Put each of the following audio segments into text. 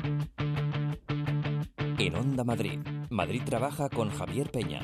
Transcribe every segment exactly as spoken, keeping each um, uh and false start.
En Onda Madrid, Madrid Trabaja con Javier Peña.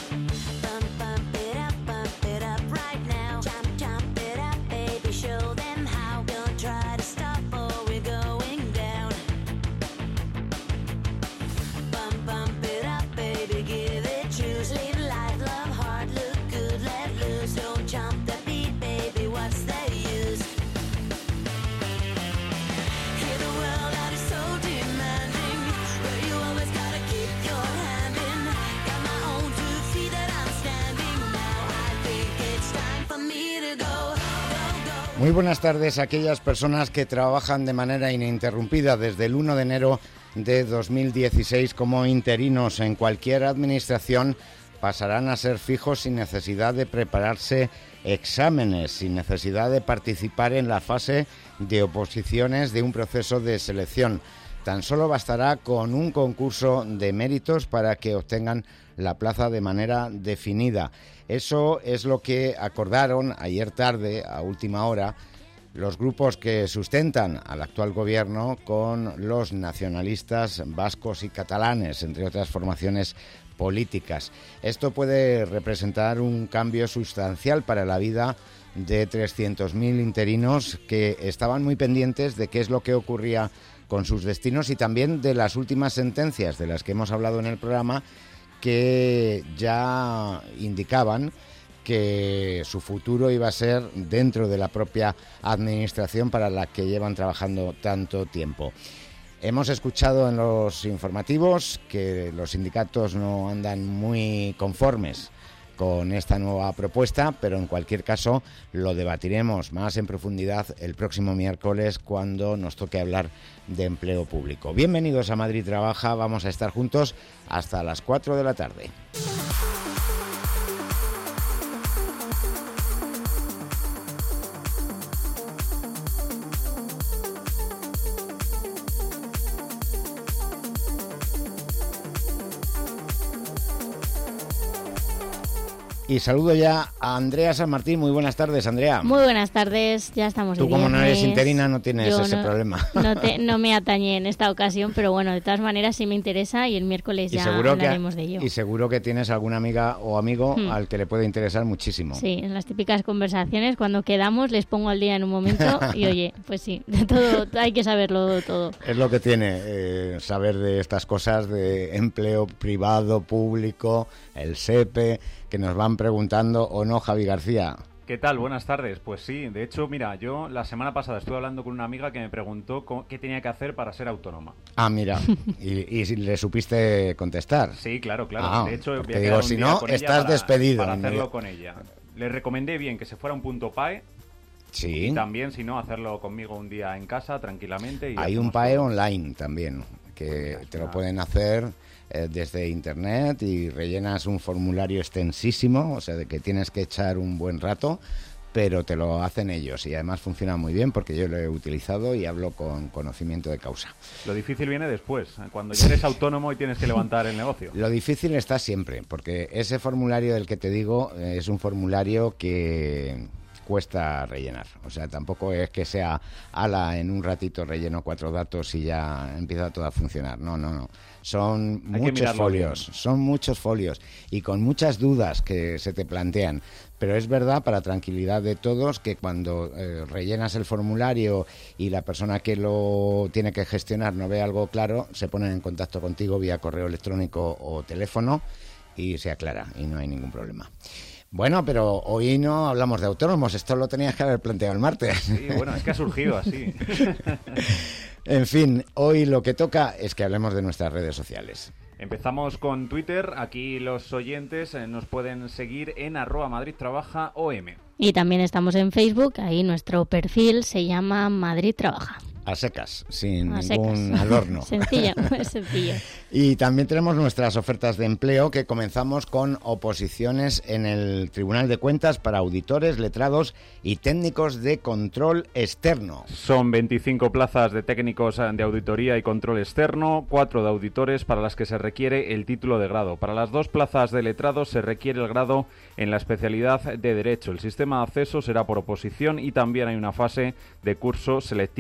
Muy buenas tardes a aquellas personas que trabajan de manera ininterrumpida desde el uno de enero de dos mil dieciséis como interinos en cualquier administración. Pasarán a ser fijos sin necesidad de prepararse exámenes, sin necesidad de participar en la fase de oposiciones de un proceso de selección. Tan solo bastará con un concurso de méritos para que obtengan la plaza de manera definida. Eso es lo que acordaron ayer tarde, a última hora, los grupos que sustentan al actual gobierno con los nacionalistas vascos y catalanes, entre otras formaciones políticas. Esto puede representar un cambio sustancial para la vida de trescientos mil interinos que estaban muy pendientes de qué es lo que ocurría con sus destinos y también de las últimas sentencias de las que hemos hablado en el programa, que ya indicaban que su futuro iba a ser dentro de la propia administración para la que llevan trabajando tanto tiempo. Hemos escuchado en los informativos que los sindicatos no andan muy conformes con esta nueva propuesta, pero en cualquier caso lo debatiremos más en profundidad el próximo miércoles cuando nos toque hablar de empleo público. Bienvenidos a Madrid Trabaja, vamos a estar juntos hasta las cuatro de la tarde. Y saludo ya a Andrea San Martín. Muy buenas tardes, Andrea. Muy buenas tardes, ya estamos de Tú como viernes. no eres interina no tienes Yo ese no, problema. No, te, no me atañe en esta ocasión, pero bueno, de todas maneras sí me interesa y el miércoles ya hablaremos que, de ello. Y seguro que tienes alguna amiga o amigo hmm. al que le puede interesar muchísimo. Sí, en las típicas conversaciones, cuando quedamos les pongo al día en un momento y oye, pues sí, de todo hay que saberlo todo. Es lo que tiene eh, saber de estas cosas de empleo privado, público, el S E P E, que nos van preguntando, ¿o no, Javi García? ¿Qué tal? Buenas tardes. Pues sí, de hecho, mira, yo la semana pasada estuve hablando con una amiga que me preguntó cómo, qué tenía que hacer para ser autónoma. Ah, mira, y, y le supiste contestar. Sí, claro, claro. Ah, de hecho, voy a digo, si no, estás para, despedido. Para hacerlo con ella. Le recomendé bien que se fuera un punto P A E. Sí. Y también, si no, hacerlo conmigo un día en casa, tranquilamente. Y hay un P A E todo online también, que te lo pueden hacer eh, desde internet y rellenas un formulario extensísimo, o sea, de que tienes que echar un buen rato, pero te lo hacen ellos y además funciona muy bien porque yo lo he utilizado y hablo con conocimiento de causa. Lo difícil viene después, cuando ya eres autónomo y tienes que levantar el negocio. Lo difícil está siempre, porque ese formulario del que te digo eh, es un formulario que cuesta rellenar, o sea, tampoco es que sea ala, en un ratito relleno cuatro datos y ya empieza todo a funcionar, no, no, no, son Hay muchos folios, bien. son muchos folios y con muchas dudas que se te plantean, pero es verdad, para tranquilidad de todos, que cuando eh, rellenas el formulario y la persona que lo tiene que gestionar no ve algo claro, se ponen en contacto contigo vía correo electrónico o teléfono y se aclara y no hay ningún problema. Bueno, pero hoy no hablamos de autónomos, esto lo tenías que haber planteado el martes. Sí, bueno, es que ha surgido así. En fin, hoy lo que toca es que hablemos de nuestras redes sociales. Empezamos con Twitter, aquí los oyentes nos pueden seguir en arroba Madrid Trabaja O M. Y también estamos en Facebook, ahí nuestro perfil se llama Madrid Trabaja. A secas, sin a ningún secas. al horno. Sencillo, es sencillo. Y también tenemos nuestras ofertas de empleo, que comenzamos con oposiciones en el Tribunal de Cuentas para auditores, letrados y técnicos de control externo. Son veinticinco plazas de técnicos de auditoría y control externo, cuatro de auditores para las que se requiere el título de grado. Para las dos plazas de letrados se requiere el grado en la especialidad de Derecho. El sistema de acceso será por oposición y también hay una fase de curso selectivo. El plazo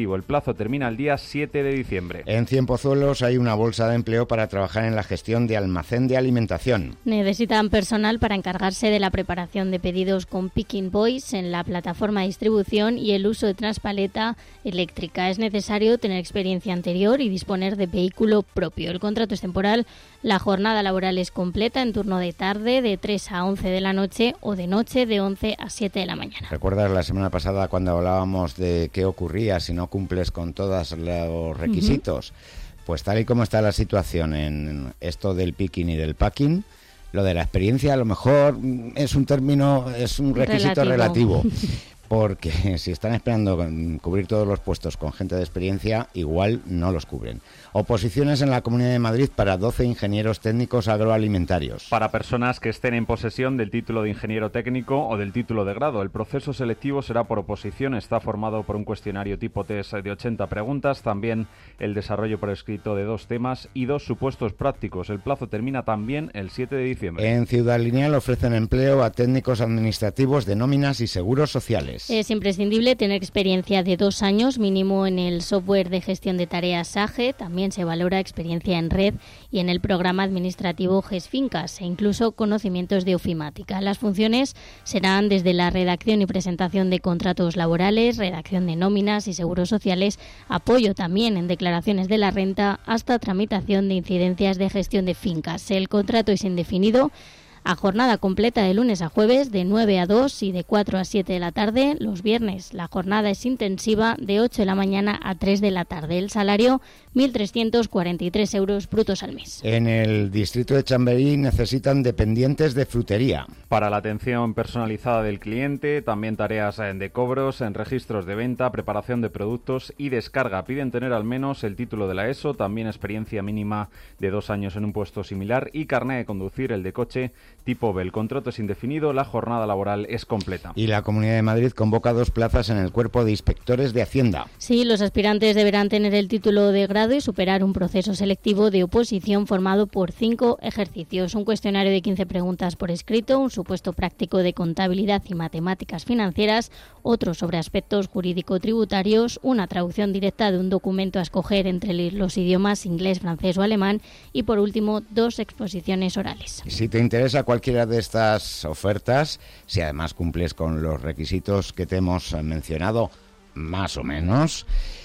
plazo termina el día siete de diciembre. En Cienpozuelos hay una bolsa de empleo para trabajar en la gestión de almacén de alimentación. Necesitan personal para encargarse de la preparación de pedidos con Picking Boys en la plataforma de distribución y el uso de transpaleta eléctrica. Es necesario tener experiencia anterior y disponer de vehículo propio. El contrato es temporal, la jornada laboral es completa en turno de tarde de tres a once de la noche o de noche de once a siete de la mañana. ¿Recuerdas la semana pasada cuando hablábamos de qué ocurría si no cumples con todos los requisitos? Uh-huh. Pues tal y como está la situación en esto del picking y del packing, lo de la experiencia a lo mejor es un término, es un requisito relativo. relativo. Porque si están esperando cubrir todos los puestos con gente de experiencia, igual no los cubren. Oposiciones en la Comunidad de Madrid para doce ingenieros técnicos agroalimentarios. Para personas que estén en posesión del título de ingeniero técnico o del título de grado. El proceso selectivo será por oposición. Está formado por un cuestionario tipo test de ochenta preguntas. También el desarrollo por escrito de dos temas y dos supuestos prácticos. El plazo termina también el siete de diciembre. En Ciudad Lineal ofrecen empleo a técnicos administrativos de nóminas y seguros sociales. Es imprescindible tener experiencia de dos años mínimo en el software de gestión de tareas S A G E. También se valora experiencia en red y en el programa administrativo GESFINCAS e incluso conocimientos de ofimática. Las funciones serán desde la redacción y presentación de contratos laborales, redacción de nóminas y seguros sociales, apoyo también en declaraciones de la renta, hasta tramitación de incidencias de gestión de fincas. El contrato es indefinido, a jornada completa de lunes a jueves de nueve a dos y de cuatro a siete de la tarde. Los viernes la jornada es intensiva de ocho de la mañana a tres de la tarde. El salario mil trescientos cuarenta y tres euros brutos al mes. En el distrito de Chamberí necesitan dependientes de frutería. Para la atención personalizada del cliente, también tareas de cobros, en registros de venta, preparación de productos y descarga. Piden tener al menos el título de la ESO, también experiencia mínima de dos años en un puesto similar y carné de conducir, el de coche tipo B. El contrato es indefinido, la jornada laboral es completa. Y la Comunidad de Madrid convoca dos plazas en el cuerpo de inspectores de Hacienda. Sí, los aspirantes deberán tener el título de grado y superar un proceso selectivo de oposición formado por cinco ejercicios. Un cuestionario de quince preguntas por escrito, un supuesto práctico de contabilidad y matemáticas financieras, otro sobre aspectos jurídico-tributarios, una traducción directa de un documento a escoger entre los idiomas inglés, francés o alemán y, por último, dos exposiciones orales. Si te interesa cualquiera de estas ofertas, si además cumples con los requisitos que te hemos mencionado, más o menos,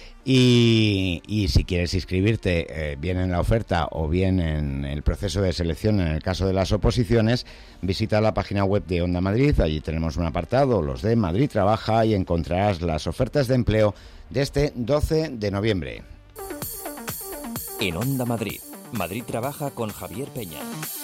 y, y si quieres inscribirte eh, bien en la oferta o bien en el proceso de selección en el caso de las oposiciones, visita la página web de Onda Madrid. Allí tenemos un apartado, los de Madrid Trabaja, y encontrarás las ofertas de empleo de este doce de noviembre. En Onda Madrid, Madrid Trabaja con Javier Peña.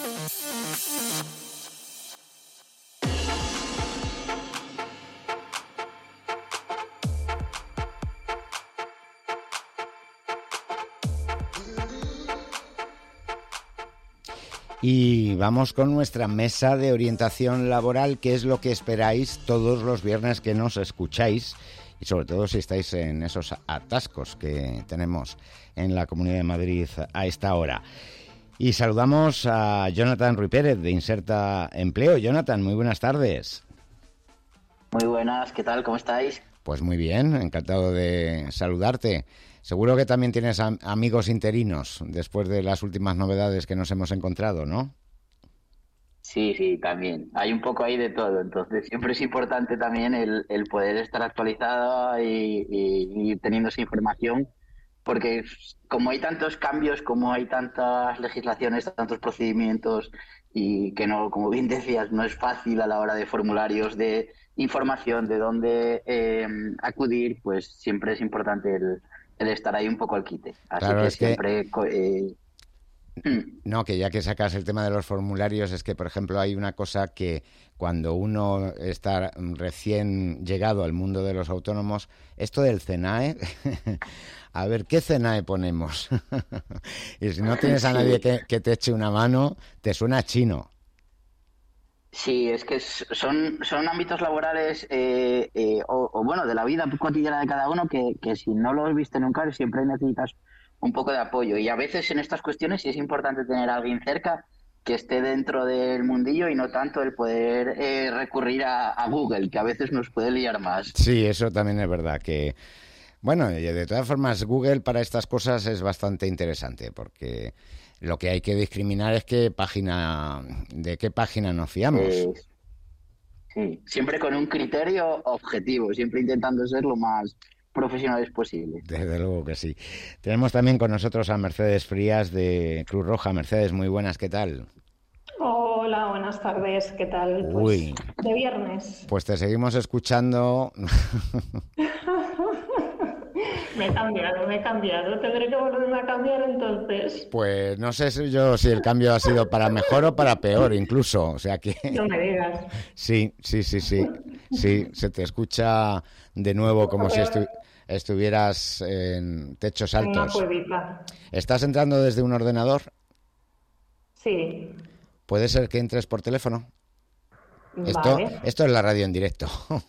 Y vamos con nuestra mesa de orientación laboral, que es lo que esperáis todos los viernes que nos escucháis, y sobre todo si estáis en esos atascos que tenemos en la Comunidad de Madrid a esta hora. Y saludamos a Jonathan Ruy Pérez de Inserta Empleo. Jonathan, muy buenas tardes. Muy buenas, ¿qué tal? ¿Cómo estáis? Pues muy bien, encantado de saludarte. Seguro que también tienes am- amigos interinos después de las últimas novedades que nos hemos encontrado, ¿no? Sí, sí, también. Hay un poco ahí de todo, entonces siempre es importante también el, el poder estar actualizado y, y, y teniendo esa información, porque como hay tantos cambios, como hay tantas legislaciones, tantos procedimientos, y que no, como bien decías, no es fácil a la hora de formularios, de información, de dónde eh, acudir, pues siempre es importante el el estar ahí un poco al quite. Así Claro, que es que... siempre... Eh... No, que ya que sacas el tema de los formularios, es que, por ejemplo, hay una cosa que cuando uno está recién llegado al mundo de los autónomos, esto del CENAE, a ver, ¿qué CENAE ponemos? Y si no tienes a nadie que, que te eche una mano, te suena chino. Sí, es que son, son ámbitos laborales eh, eh, o, o, bueno, de la vida cotidiana de cada uno que, que si no los viste nunca siempre necesitas un poco de apoyo. Y a veces en estas cuestiones sí es importante tener a alguien cerca que esté dentro del mundillo y no tanto el poder eh, recurrir a, a Google, que a veces nos puede liar más. Sí, eso también es verdad, que Bueno, y de todas formas, Google para estas cosas es bastante interesante, porque lo que hay que discriminar es qué página, de qué página nos fiamos. Eh, sí, siempre con un criterio objetivo, siempre intentando ser lo más profesionales posible. Desde luego que sí. Tenemos también con nosotros a Mercedes Frías de Cruz Roja. Mercedes, muy buenas, ¿qué tal? Hola, buenas tardes, ¿qué tal? Pues Uy, de viernes. pues te seguimos escuchando. Me he cambiado, me he cambiado. Tendré que volverme a cambiar entonces. Pues no sé si yo si el cambio ha sido para mejor o para peor incluso, o sea que No me digas. sí, sí, sí, sí, sí, se te escucha de nuevo como si estu- estuvieras en techos En una altos. cuevita. ¿Estás entrando desde un ordenador? Sí. ¿Puede ser que entres por teléfono? Esto, Vale. esto es la radio en directo.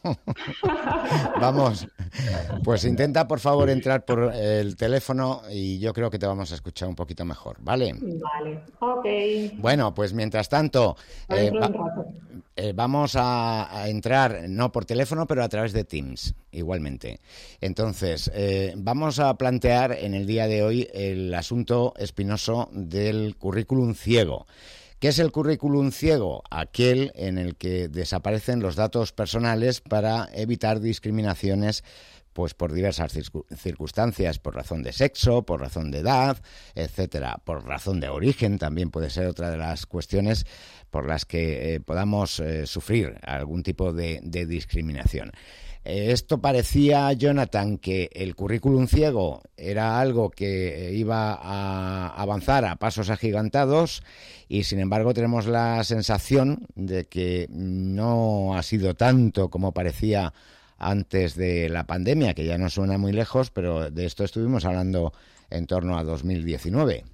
Vamos, pues intenta por favor entrar por el teléfono y yo creo que te vamos a escuchar un poquito mejor, ¿vale? Vale. Ok. Bueno, pues mientras tanto, eh, Dentro de va- un rato. eh, vamos a, a entrar no por teléfono, pero a través de Teams, igualmente. Entonces, eh, vamos a plantear en el día de hoy el asunto espinoso del currículum ciego. ¿Qué es el currículum ciego? Aquel en el que desaparecen los datos personales para evitar discriminaciones pues por diversas circu- circunstancias, por razón de sexo, por razón de edad, etcétera, por razón de origen también puede ser otra de las cuestiones por las que eh, podamos eh, sufrir algún tipo de, de discriminación. Eh, esto parecía, Jonathan, que el currículum ciego era algo que eh, iba a avanzar a pasos agigantados y, sin embargo, tenemos la sensación de que no ha sido tanto como parecía antes de la pandemia, que ya no suena muy lejos, pero de esto estuvimos hablando en torno a dos mil diecinueve.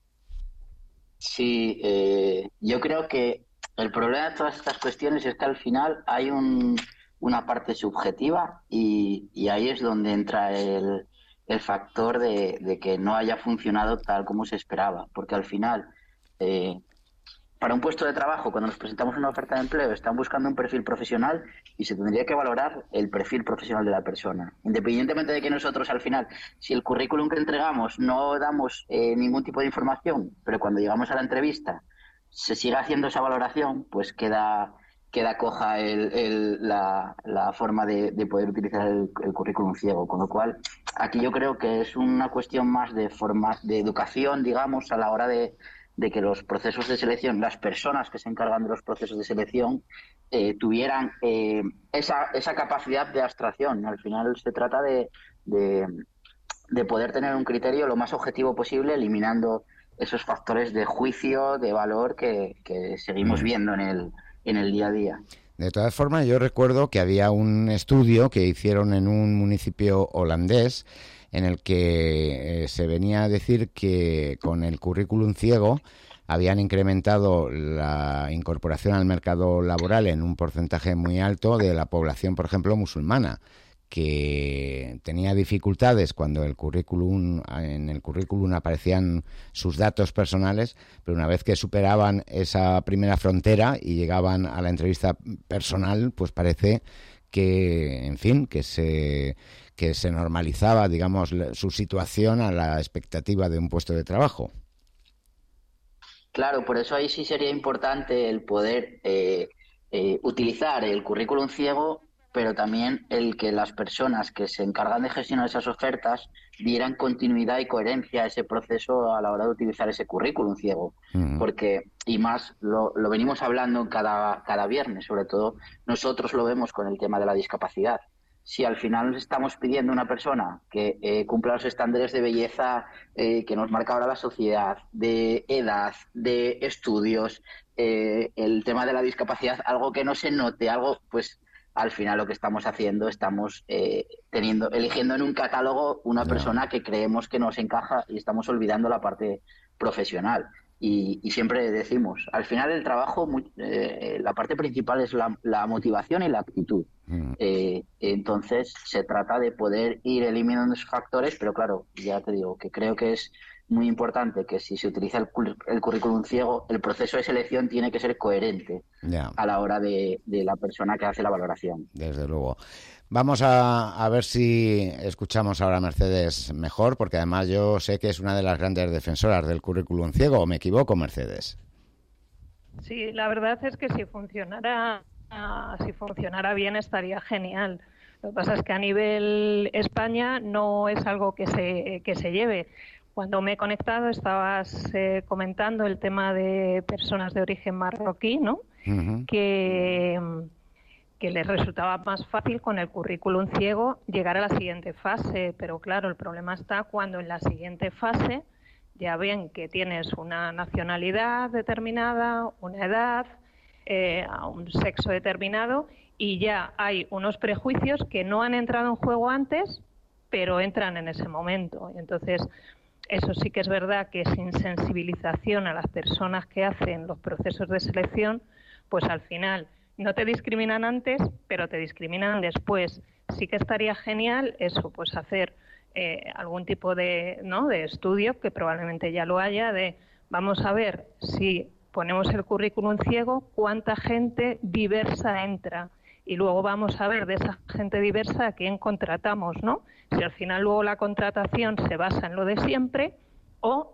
Sí, eh, yo creo que el problema de todas estas cuestiones es que al final hay un, una parte subjetiva y, y ahí es donde entra el, el factor de, de que no haya funcionado tal como se esperaba, porque al final, eh, para un puesto de trabajo, cuando nos presentamos una oferta de empleo, están buscando un perfil profesional y se tendría que valorar el perfil profesional de la persona. Independientemente de que nosotros, al final, si el currículum que entregamos no damos eh, ningún tipo de información, pero cuando llegamos a la entrevista se sigue haciendo esa valoración, pues queda, queda coja el, el, la, la forma de, de poder utilizar el, el currículum ciego. Con lo cual, aquí yo creo que es una cuestión más de, forma, de educación, digamos, a la hora de de que los procesos de selección, las personas que se encargan de los procesos de selección, eh, tuvieran eh, esa, esa capacidad de abstracción. Al final se trata de, de, de poder tener un criterio lo más objetivo posible, eliminando esos factores de juicio, de valor que, que seguimos viendo en el, en el día a día. De todas formas, yo recuerdo que había un estudio que hicieron en un municipio holandés en el que eh, se venía a decir que con el currículum ciego habían incrementado la incorporación al mercado laboral en un porcentaje muy alto de la población, por ejemplo, musulmana, que tenía dificultades cuando el currículum, en el currículum aparecían sus datos personales, pero una vez que superaban esa primera frontera y llegaban a la entrevista personal, pues parece que, en fin, que se que se normalizaba, digamos, su situación a la expectativa de un puesto de trabajo. Claro, por eso ahí sí sería importante el poder eh, eh, utilizar el currículum ciego, pero también el que las personas que se encargan de gestionar esas ofertas dieran continuidad y coherencia a ese proceso a la hora de utilizar ese currículum ciego. Uh-huh. Porque, y más, lo, lo venimos hablando cada, cada viernes, sobre todo nosotros lo vemos con el tema de la discapacidad. Si al final estamos pidiendo a una persona que eh, cumpla los estándares de belleza eh, que nos marca ahora la sociedad, de edad, de estudios, eh, el tema de la discapacidad, algo que no se note, algo, pues al final lo que estamos haciendo, estamos eh, teniendo, eligiendo en un catálogo una no. persona que creemos que nos encaja y estamos olvidando la parte profesional. Y, y siempre decimos, al final el trabajo, eh, la parte principal es la, la motivación y la actitud. Mm. Eh, entonces se trata de poder ir eliminando esos factores, pero claro, ya te digo que creo que es muy importante que si se utiliza el, el currículum ciego, el proceso de selección tiene que ser coherente ya. a la hora de, de la persona que hace la valoración. Desde luego. Vamos a, a ver si escuchamos ahora a Mercedes mejor, porque además yo sé que es una de las grandes defensoras del currículum ciego. ¿O me equivoco, Mercedes? Sí, la verdad es que si funcionara, si funcionara bien estaría genial. Lo que pasa es que a nivel España no es algo que se, que se lleve. Cuando me he conectado estabas eh, comentando el tema de personas de origen marroquí, ¿no? Uh-huh. Que, que les resultaba más fácil con el currículum ciego llegar a la siguiente fase. Pero claro, el problema está cuando en la siguiente fase ya ven que tienes una nacionalidad determinada, una edad, eh, un sexo determinado y ya hay unos prejuicios que no han entrado en juego antes, pero entran en ese momento. Entonces, eso sí que es verdad que sin sensibilización a las personas que hacen los procesos de selección, pues al final no te discriminan antes, pero te discriminan después. Sí que estaría genial eso, pues hacer eh, algún tipo de, ¿no?, de estudio, que probablemente ya lo haya, de vamos a ver si ponemos el currículum ciego, cuánta gente diversa entra. Y luego vamos a ver de esa gente diversa a quién contratamos, ¿no? Si al final luego la contratación se basa en lo de siempre o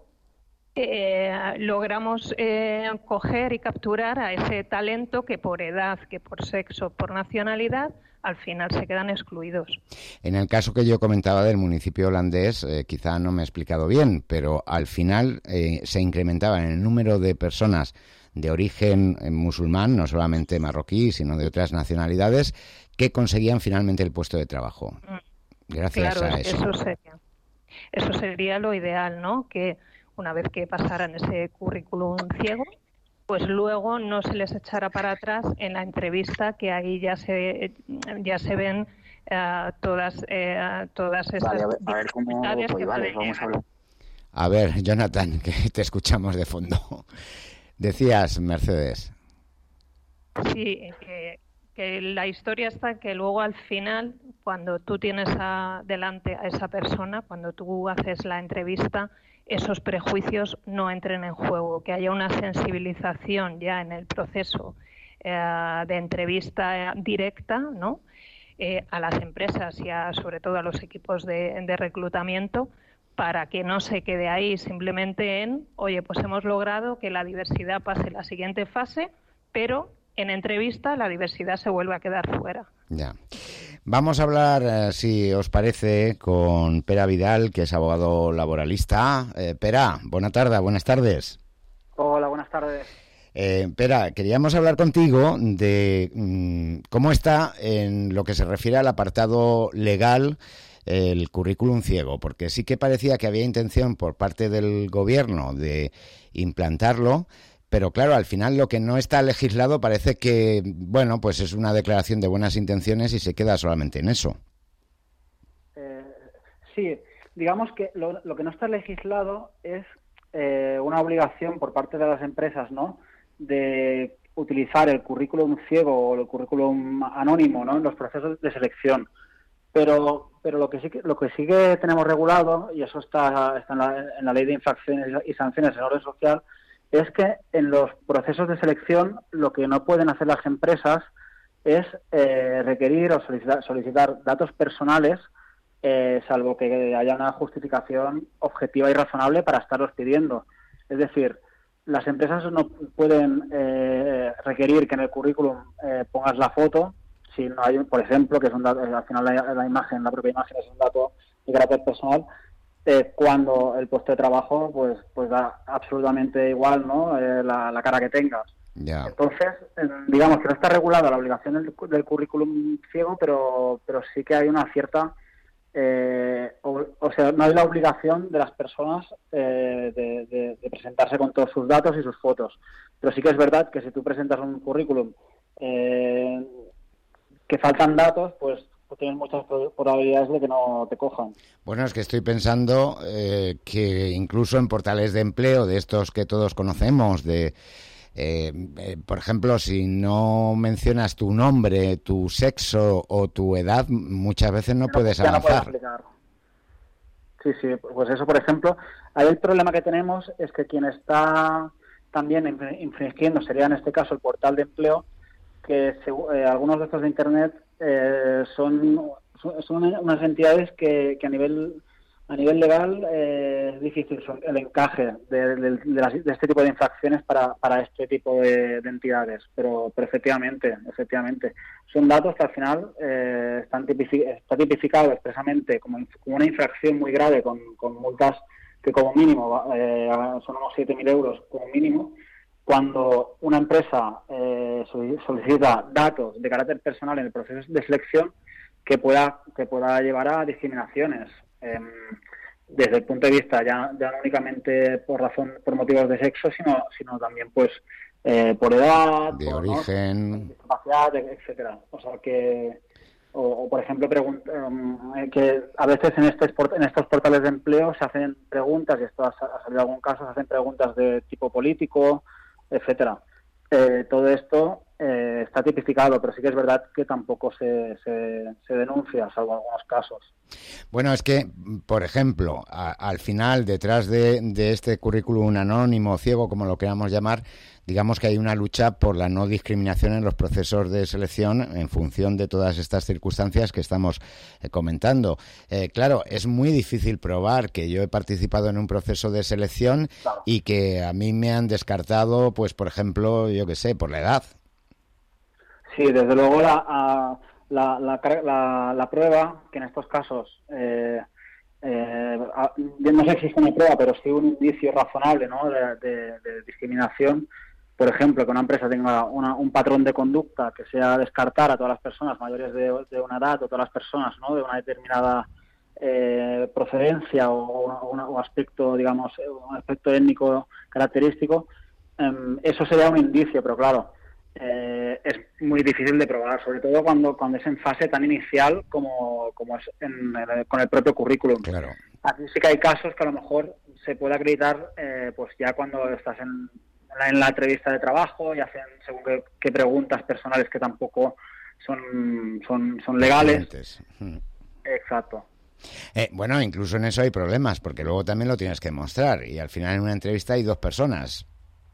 eh, logramos eh, coger y capturar a ese talento que por edad, que por sexo, por nacionalidad, al final se quedan excluidos. En el caso que yo comentaba del municipio holandés, eh, quizá no me he explicado bien, pero al final eh, se incrementaba en el número de personas de origen musulmán, no solamente marroquí, sino de otras nacionalidades, que conseguían finalmente el puesto de trabajo. Gracias claro, a eso. Eso sería, eso sería lo ideal, ¿no? Que una vez que pasaran ese currículum ciego, pues luego no se les echara para atrás en la entrevista, que ahí ya se ya se ven uh, todas uh, todas estas vale, a ver, a ver cómo, pues, vale, vamos a hablar. A ver, Jonathan, que te escuchamos de fondo. Decías, Mercedes. Sí, que, que la historia está que luego al final, cuando tú tienes a, delante a esa persona, cuando tú haces la entrevista, esos prejuicios no entren en juego, que haya una sensibilización ya en el proceso eh, de entrevista directa, ¿no? Eh, a las empresas y a, sobre todo a los equipos de, de reclutamiento, para que no se quede ahí simplemente en, oye, pues hemos logrado que la diversidad pase la siguiente fase, pero en entrevista la diversidad se vuelve a quedar fuera. Ya. Vamos a hablar, eh, si os parece, con Pera Vidal, que es abogado laboralista. Eh, Pera, buena tarde, buenas tardes. Hola, buenas tardes. Eh, Pera, queríamos hablar contigo de mmm, cómo está en lo que se refiere al apartado legal el currículum ciego, porque sí que parecía que había intención por parte del gobierno de implantarlo, pero claro, al final lo que no está legislado parece que, bueno, pues es una declaración de buenas intenciones y se queda solamente en eso. Eh, sí, digamos que lo, lo que no está legislado es eh, una obligación por parte de las empresas, ¿no?, de utilizar el currículum ciego o el currículum anónimo, ¿no?, en los procesos de selección. Pero pero lo que sí que lo que sí que tenemos regulado, y eso está, está en, la, en la ley de infracciones y sanciones en orden social, es que en los procesos de selección lo que no pueden hacer las empresas es eh, requerir o solicitar, solicitar datos personales, eh, salvo que haya una justificación objetiva y razonable para estarlos pidiendo. Es decir, las empresas no pueden eh, requerir que en el currículum eh, pongas la foto, si no hay, por ejemplo, que es un dato, al final la, la imagen, la propia imagen es un dato de carácter personal, eh, cuando el puesto de trabajo pues pues da absolutamente igual, ¿no?, eh, la, la cara que tengas. Yeah. Entonces, eh, digamos que no está regulada la obligación del, del currículum ciego, pero pero sí que hay una cierta, eh, o, o sea, no hay la obligación de las personas eh, de, de, de presentarse con todos sus datos y sus fotos. Pero sí que es verdad que si tú presentas un currículum eh, que faltan datos, pues, pues tienes muchas probabilidades de que no te cojan. Bueno, es que estoy pensando eh, que incluso en portales de empleo, de estos que todos conocemos, de eh, eh, por ejemplo, si no mencionas tu nombre, tu sexo o tu edad, muchas veces no ya puedes no, ya avanzar. No puedes Sí, sí, pues eso, por ejemplo, ahí el problema que tenemos es que quien está también infringiendo sería en este caso el portal de empleo, que eh, algunos de estos de Internet eh, son, son, son unas entidades que, que a nivel a nivel legal eh, es difícil el encaje de, de, de, las, de este tipo de infracciones para, para este tipo de, de entidades, pero, pero efectivamente, efectivamente son datos que al final eh, están tipific, está tipificado expresamente como, como una infracción muy grave con, con multas que como mínimo eh, son unos siete mil euros como mínimo, cuando una empresa eh, solicita datos de carácter personal en el proceso de selección que pueda que pueda llevar a discriminaciones eh, desde el punto de vista ya, ya no únicamente por razón por motivos de sexo, sino sino también pues eh, por edad, de por, origen, ¿no? discapacidad, etcétera. O sea que o, o por ejemplo pregunta, um, que a veces en estos en estos portales de empleo se hacen preguntas, y esto ha, ha salido algún caso, se hacen preguntas de tipo político, etcétera. Eh, todo esto eh, está tipificado, pero sí que es verdad que tampoco se, se, se denuncia, salvo algunos casos. Bueno, es que, por ejemplo, a, al final, detrás de, de este currículum anónimo, ciego, como lo queramos llamar, digamos que hay una lucha por la no discriminación en los procesos de selección en función de todas estas circunstancias que estamos eh, comentando. Eh, claro, es muy difícil probar que yo he participado en un proceso de selección, claro, y que a mí me han descartado, pues, por ejemplo, yo qué sé, por la edad. Sí, desde luego la, a, la, la, la, la prueba, que en estos casos eh, eh, no sé si existe una prueba, pero sí un indicio razonable, ¿no?, de, de, de discriminación. Por ejemplo, que una empresa tenga una, un patrón de conducta que sea descartar a todas las personas mayores de, de una edad, o todas las personas, ¿no?, de una determinada eh, procedencia o, una, o aspecto, digamos, un aspecto étnico característico, eh, eso sería un indicio, pero claro, eh, es muy difícil de probar, sobre todo cuando cuando es en fase tan inicial como, como es en, en, con el propio currículum. Claro. Aquí sí que hay casos que a lo mejor se puede acreditar eh, pues ya cuando estás en en la entrevista de trabajo y hacen según qué, qué preguntas personales que tampoco son son, son legales. Hmm. Exacto. Eh, bueno, incluso en eso hay problemas, porque luego también lo tienes que demostrar, y al final en una entrevista hay dos personas.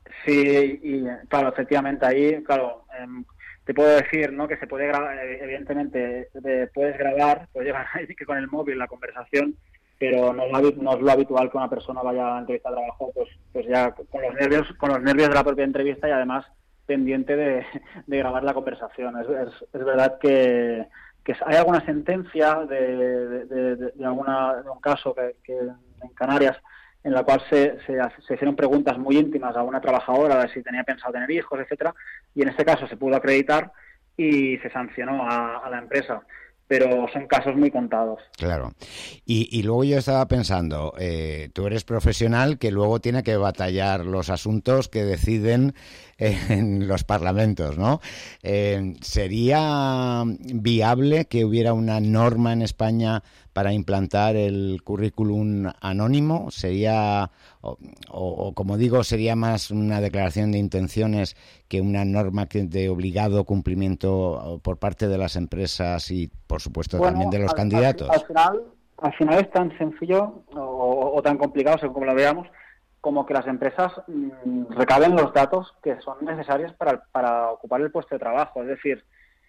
Sí, y claro, efectivamente ahí, claro, eh, te puedo decir, ¿no?, que se puede grabar, evidentemente eh, puedes grabar, puedes llevar que con el móvil la conversación, pero no es, no es lo habitual que una persona vaya a la entrevista de trabajo pues pues ya con los nervios con los nervios de la propia entrevista y además pendiente de, de grabar la conversación. Es, es, es verdad que, que hay alguna sentencia de, de, de, de, alguna, de un caso que, que en Canarias en la cual se, se, se hicieron preguntas muy íntimas a una trabajadora de si tenía pensado tener hijos, etcétera, y en este caso se pudo acreditar y se sancionó a, a la empresa. Pero son casos muy contados. Claro. Y, y luego yo estaba pensando, eh, tú eres profesional que luego tiene que batallar los asuntos que deciden eh, en los parlamentos, ¿no? Eh, ¿Sería viable que hubiera una norma en España para implantar el currículum anónimo? ¿Sería, o, o, o como digo, sería más una declaración de intenciones que una norma que de obligado cumplimiento por parte de las empresas y, por supuesto, bueno, también de los al, candidatos? Al, al, final, al final es tan sencillo o, o tan complicado, según como lo veamos, como que las empresas mmm, recaben los datos que son necesarios para, para ocupar el puesto de trabajo. Es decir,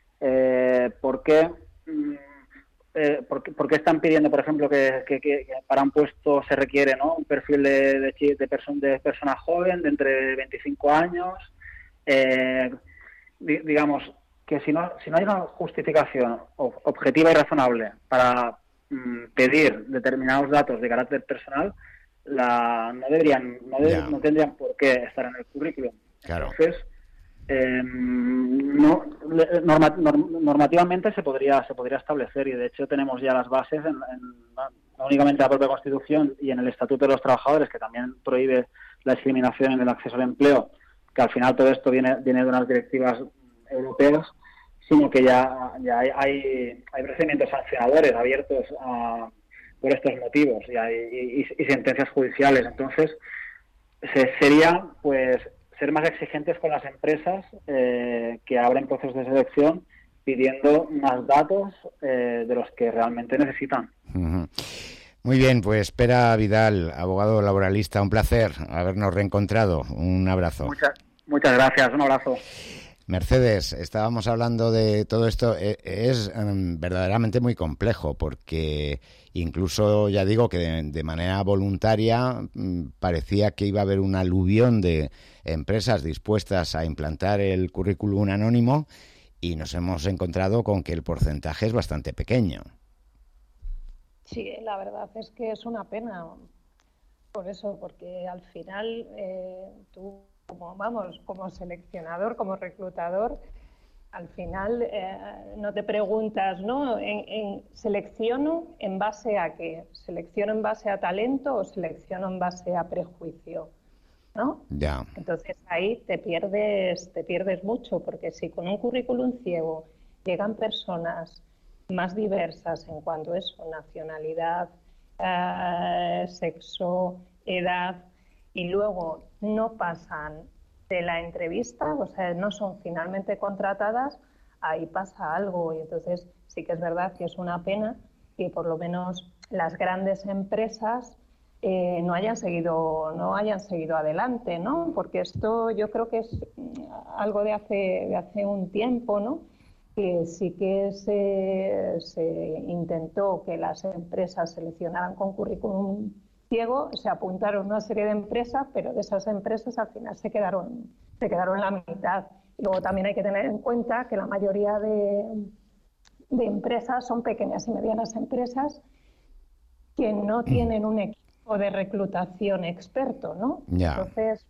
eh, ¿por qué... Mmm, Eh, ¿por, qué, ¿Por qué están pidiendo, por ejemplo, que, que, que para un puesto se requiere, ¿no?, un perfil de, de, de, person, de persona joven, de entre veinticinco años? Eh, di, digamos, que si no, si no hay una justificación objetiva y razonable para mm, pedir determinados datos de carácter personal, la, no, deberían, no, de, yeah. no tendrían por qué estar en el currículum. Claro. Entonces, Eh, no, norma, normativamente se podría se podría establecer, y de hecho tenemos ya las bases en, en, no únicamente en la propia Constitución y en el Estatuto de los Trabajadores, que también prohíbe la discriminación en el acceso al empleo, que al final todo esto viene viene de unas directivas europeas, sino que ya ya hay hay, hay procedimientos sancionadores abiertos a, por estos motivos, y hay y, y sentencias judiciales. Entonces se, sería pues ser más exigentes con las empresas eh, que abren procesos de selección pidiendo más datos eh, de los que realmente necesitan. Uh-huh. Muy bien, pues Pere Vidal, abogado laboralista, un placer habernos reencontrado. Un abrazo. Muchas, muchas gracias, un abrazo. Mercedes, estábamos hablando de todo esto, es um, verdaderamente muy complejo porque incluso, ya digo, que de, de manera voluntaria um, parecía que iba a haber un aluvión de empresas dispuestas a implantar el currículum anónimo y nos hemos encontrado con que el porcentaje es bastante pequeño. Sí, la verdad es que es una pena por eso, porque al final eh, tú... como vamos, como seleccionador, como reclutador, al final eh, no te preguntas, ¿no? En, en, ¿selecciono en base a qué? ¿Selecciono en base a talento o selecciono en base a prejuicio? ¿No? Ya. Entonces ahí te pierdes, te pierdes mucho, porque si con un currículum ciego llegan personas más diversas en cuanto a eso, nacionalidad, eh, sexo, edad, y luego no pasan de la entrevista, o sea, no son finalmente contratadas, ahí pasa algo. Y entonces sí que es verdad que es una pena que por lo menos las grandes empresas eh, no hayan seguido no hayan seguido adelante, ¿no? Porque esto yo creo que es algo de hace, de hace un tiempo, ¿no? Que sí que se, se intentó que las empresas seleccionaran con currículum ciego, se apuntaron una serie de empresas, pero de esas empresas al final se quedaron, se quedaron la mitad. Y luego también hay que tener en cuenta que la mayoría de, de empresas son pequeñas y medianas empresas que no tienen un equipo de reclutación experto, ¿no? Ya. Entonces,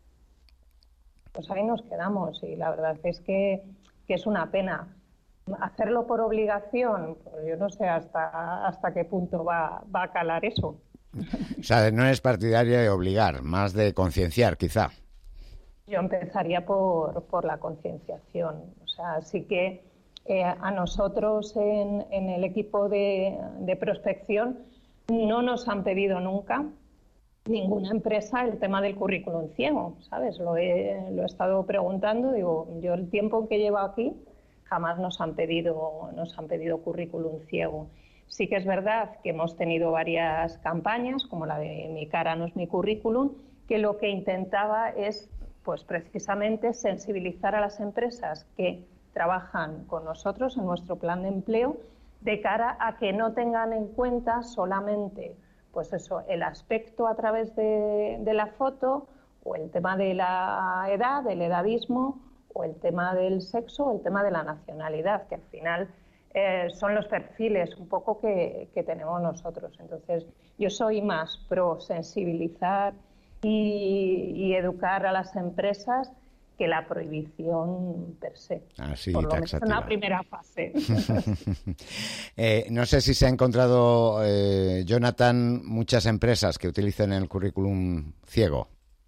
pues ahí nos quedamos y la verdad es que, que es una pena. Hacerlo por obligación, pues yo no sé hasta, hasta qué punto va, va a calar eso. O sea, no es partidaria de obligar, más de concienciar, quizá. Yo empezaría por, por la concienciación. O sea, sí que eh, a nosotros en, en el equipo de, de prospección no nos han pedido nunca ninguna empresa el tema del currículum ciego, ¿sabes? Lo he, lo he estado preguntando, digo, yo el tiempo que llevo aquí jamás nos han pedido, nos han pedido currículum ciego. Sí que es verdad que hemos tenido varias campañas, como la de Mi cara no es mi currículum, que lo que intentaba es, pues precisamente, sensibilizar a las empresas que trabajan con nosotros en nuestro plan de empleo de cara a que no tengan en cuenta solamente, pues eso, el aspecto a través de, de la foto o el tema de la edad, del edadismo o el tema del sexo o el tema de la nacionalidad, que al final Eh, son los perfiles un poco que, que tenemos nosotros. Entonces, yo soy más pro sensibilizar y, y educar a las empresas que la prohibición per se. Así, por lo menos taxativa. en la primera fase. eh, no sé si se ha encontrado, eh, Jonathan, muchas empresas que utilicen el currículum ciego.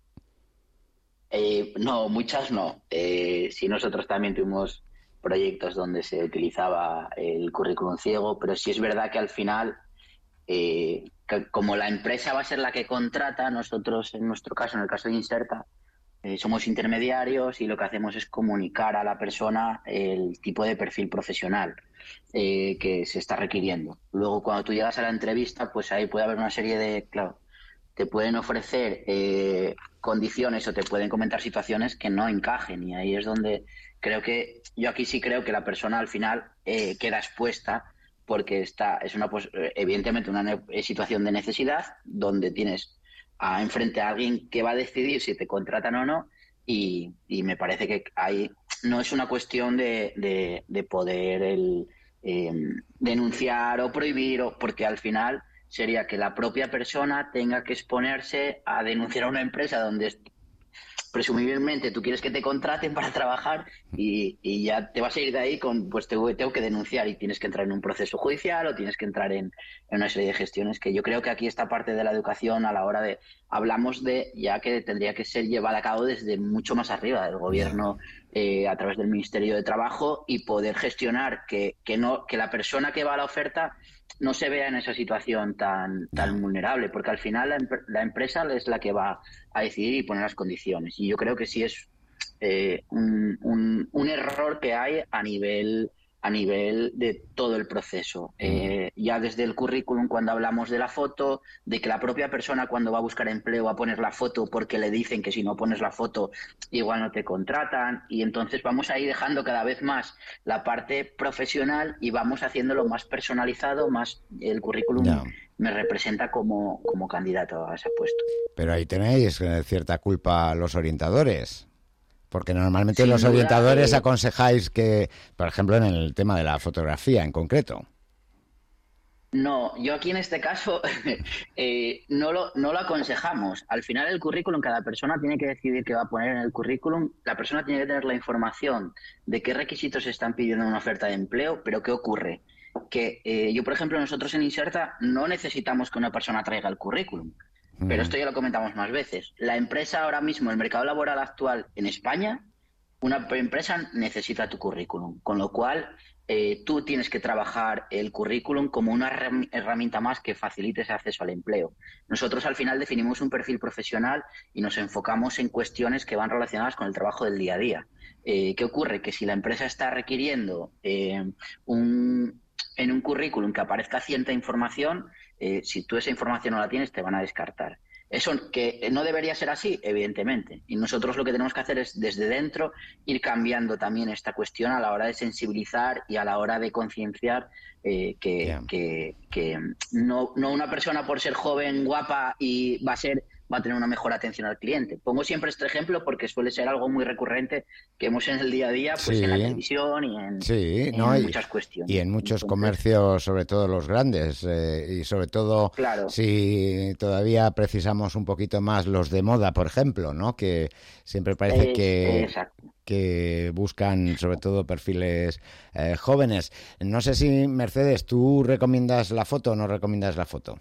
Eh, no, muchas no. Eh, sí, nosotros también tuvimos proyectos donde se utilizaba el currículum ciego, pero sí es verdad que al final, eh, que como la empresa va a ser la que contrata, nosotros en nuestro caso, en el caso de Inserta, eh, somos intermediarios y lo que hacemos es comunicar a la persona el tipo de perfil profesional eh, que se está requiriendo. Luego, cuando tú llegas a la entrevista, pues ahí puede haber una serie de, claro, te pueden ofrecer eh, condiciones o te pueden comentar situaciones que no encajen, y ahí es donde creo que yo aquí sí creo que la persona al final eh, queda expuesta, porque está es una pues, evidentemente una ne- situación de necesidad donde tienes a enfrente a alguien que va a decidir si te contratan o no, y, y me parece que ahí no es una cuestión de, de, de poder el, eh, denunciar o prohibir, o, porque al final sería que la propia persona tenga que exponerse a denunciar a una empresa donde presumiblemente tú quieres que te contraten para trabajar y, y ya te vas a ir de ahí con, pues tengo, tengo que denunciar, y tienes que entrar en un proceso judicial o tienes que entrar en, en una serie de gestiones que yo creo que aquí esta parte de la educación a la hora de, hablamos de ya que tendría que ser llevada a cabo desde mucho más arriba del gobierno, eh, a través del Ministerio de Trabajo, y poder gestionar que, que, no, que la persona que va a la oferta no se vea en esa situación tan, tan vulnerable, porque al final la, la empresa es la que va a decidir y poner las condiciones. Y yo creo que sí es eh, un, un, un error que hay a nivel a nivel de todo el proceso. Eh, ya desde el currículum, cuando hablamos de la foto, de que la propia persona cuando va a buscar empleo va a poner la foto porque le dicen que si no pones la foto igual no te contratan, y entonces vamos a ir dejando cada vez más la parte profesional y vamos haciéndolo más personalizado, más el currículum no. me representa como, como candidato a ese puesto. Pero ahí tenéis eh, cierta culpa los orientadores. Porque normalmente Sin los duda, orientadores eh, aconsejáis que, por ejemplo, en el tema de la fotografía en concreto. No, yo aquí en este caso eh, no, lo, no lo aconsejamos. Al final el currículum, cada persona tiene que decidir qué va a poner en el currículum. La persona tiene que tener la información de qué requisitos se están pidiendo en una oferta de empleo, pero ¿qué ocurre? Que eh, yo, por ejemplo, nosotros en Inserta no necesitamos que una persona traiga el currículum. Pero esto ya lo comentamos más veces. La empresa ahora mismo, el mercado laboral actual en España, una empresa necesita tu currículum, con lo cual eh, tú tienes que trabajar el currículum como una herramienta más que facilite ese acceso al empleo. Nosotros al final definimos un perfil profesional y nos enfocamos en cuestiones que van relacionadas con el trabajo del día a día. Eh, ¿Qué ocurre? Que si la empresa está requiriendo eh, un, en un currículum que aparezca cierta información, eh, si tú esa información no la tienes, te van a descartar. Eso que no debería ser así, evidentemente. Y nosotros lo que tenemos que hacer es, desde dentro, ir cambiando también esta cuestión a la hora de sensibilizar y a la hora de concienciar eh, que, yeah. que, que no, no una persona por ser joven, guapa y va a ser va a tener una mejor atención al cliente. Pongo siempre este ejemplo porque suele ser algo muy recurrente que vemos en el día a día, pues sí. en la televisión y en, sí, en no, muchas cuestiones. Y en muchos Entonces, comercios, sobre todo los grandes, eh, y sobre todo claro. si todavía precisamos un poquito más los de moda, por ejemplo, ¿no? Que siempre parece es, que... Exacto. que buscan sobre todo perfiles eh, jóvenes. No sé si, Mercedes, ¿tú recomiendas la foto o no recomiendas la foto?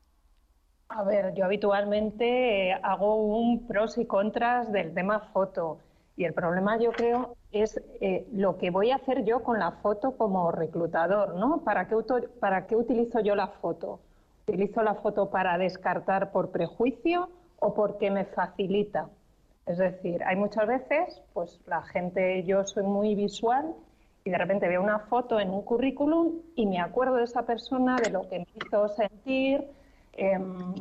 A ver, yo habitualmente eh, hago un pros y contras del tema foto, y el problema yo creo es eh, lo que voy a hacer yo con la foto como reclutador, ¿no? ¿Para qué, ¿Para qué utilizo yo la foto? ¿Utilizo la foto para descartar por prejuicio o porque me facilita? Es decir, hay muchas veces, pues la gente, yo soy muy visual y de repente veo una foto en un currículum y me acuerdo de esa persona, de lo que me hizo sentir. Eh,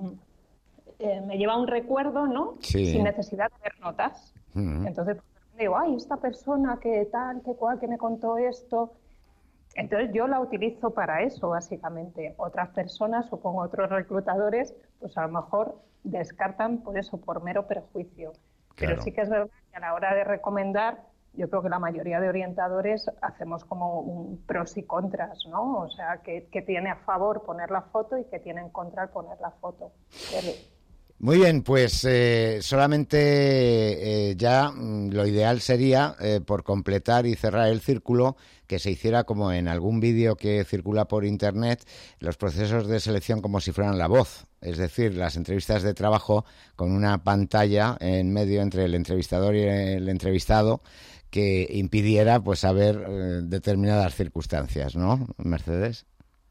eh, me lleva un recuerdo, ¿no? Sí. Sin necesidad de ver notas. Uh-huh. Entonces digo, ay, esta persona que tal, que cual, que me contó esto. Entonces yo la utilizo para eso, básicamente. Otras personas, supongo otros reclutadores, pues a lo mejor descartan por eso, por mero prejuicio. Claro. Pero sí que es verdad que a la hora de recomendar, yo creo que la mayoría de orientadores hacemos como un pros y contras, ¿no? O sea, que, que tiene a favor poner la foto y que tiene en contra poner la foto. Muy bien, pues eh, solamente eh, ya mm, lo ideal sería, eh, por completar y cerrar el círculo, que se hiciera como en algún vídeo que circula por internet, los procesos de selección como si fueran La Voz, es decir, las entrevistas de trabajo con una pantalla en medio entre el entrevistador y el entrevistado, que impidiera pues saber eh, determinadas circunstancias, ¿no, Mercedes?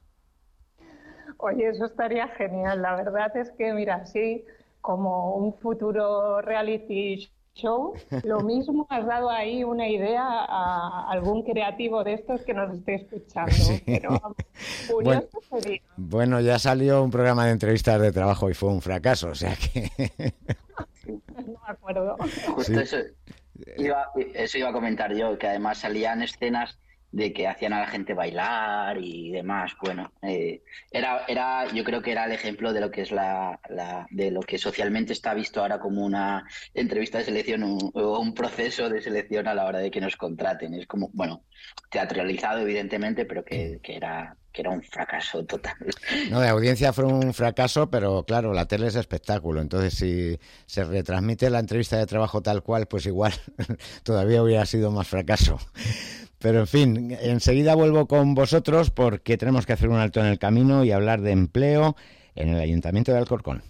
Oye, eso estaría genial. La verdad es que, mira, sí, como un futuro reality show, lo mismo has dado ahí una idea a algún creativo de estos que nos esté escuchando. Sí. Pero curioso bueno, sería. Bueno, ya salió un programa de entrevistas de trabajo y fue un fracaso, o sea que... No me acuerdo. Justo sí. eso, iba, eso iba a comentar yo, que además salían escenas de que hacían a la gente bailar y demás. Bueno, eh, era, era, yo creo que era el ejemplo de lo que es la, la, de lo que socialmente está visto ahora como una entrevista de selección o un, un proceso de selección a la hora de que nos contraten. Es como, bueno, teatralizado evidentemente, pero que, que era que era un fracaso total. No, de audiencia fue un fracaso, pero claro, la tele es espectáculo. Entonces, si se retransmite la entrevista de trabajo tal cual, pues igual todavía hubiera sido más fracaso. Pero en fin, enseguida vuelvo con vosotros porque tenemos que hacer un alto en el camino y hablar de empleo en el Ayuntamiento de Alcorcón.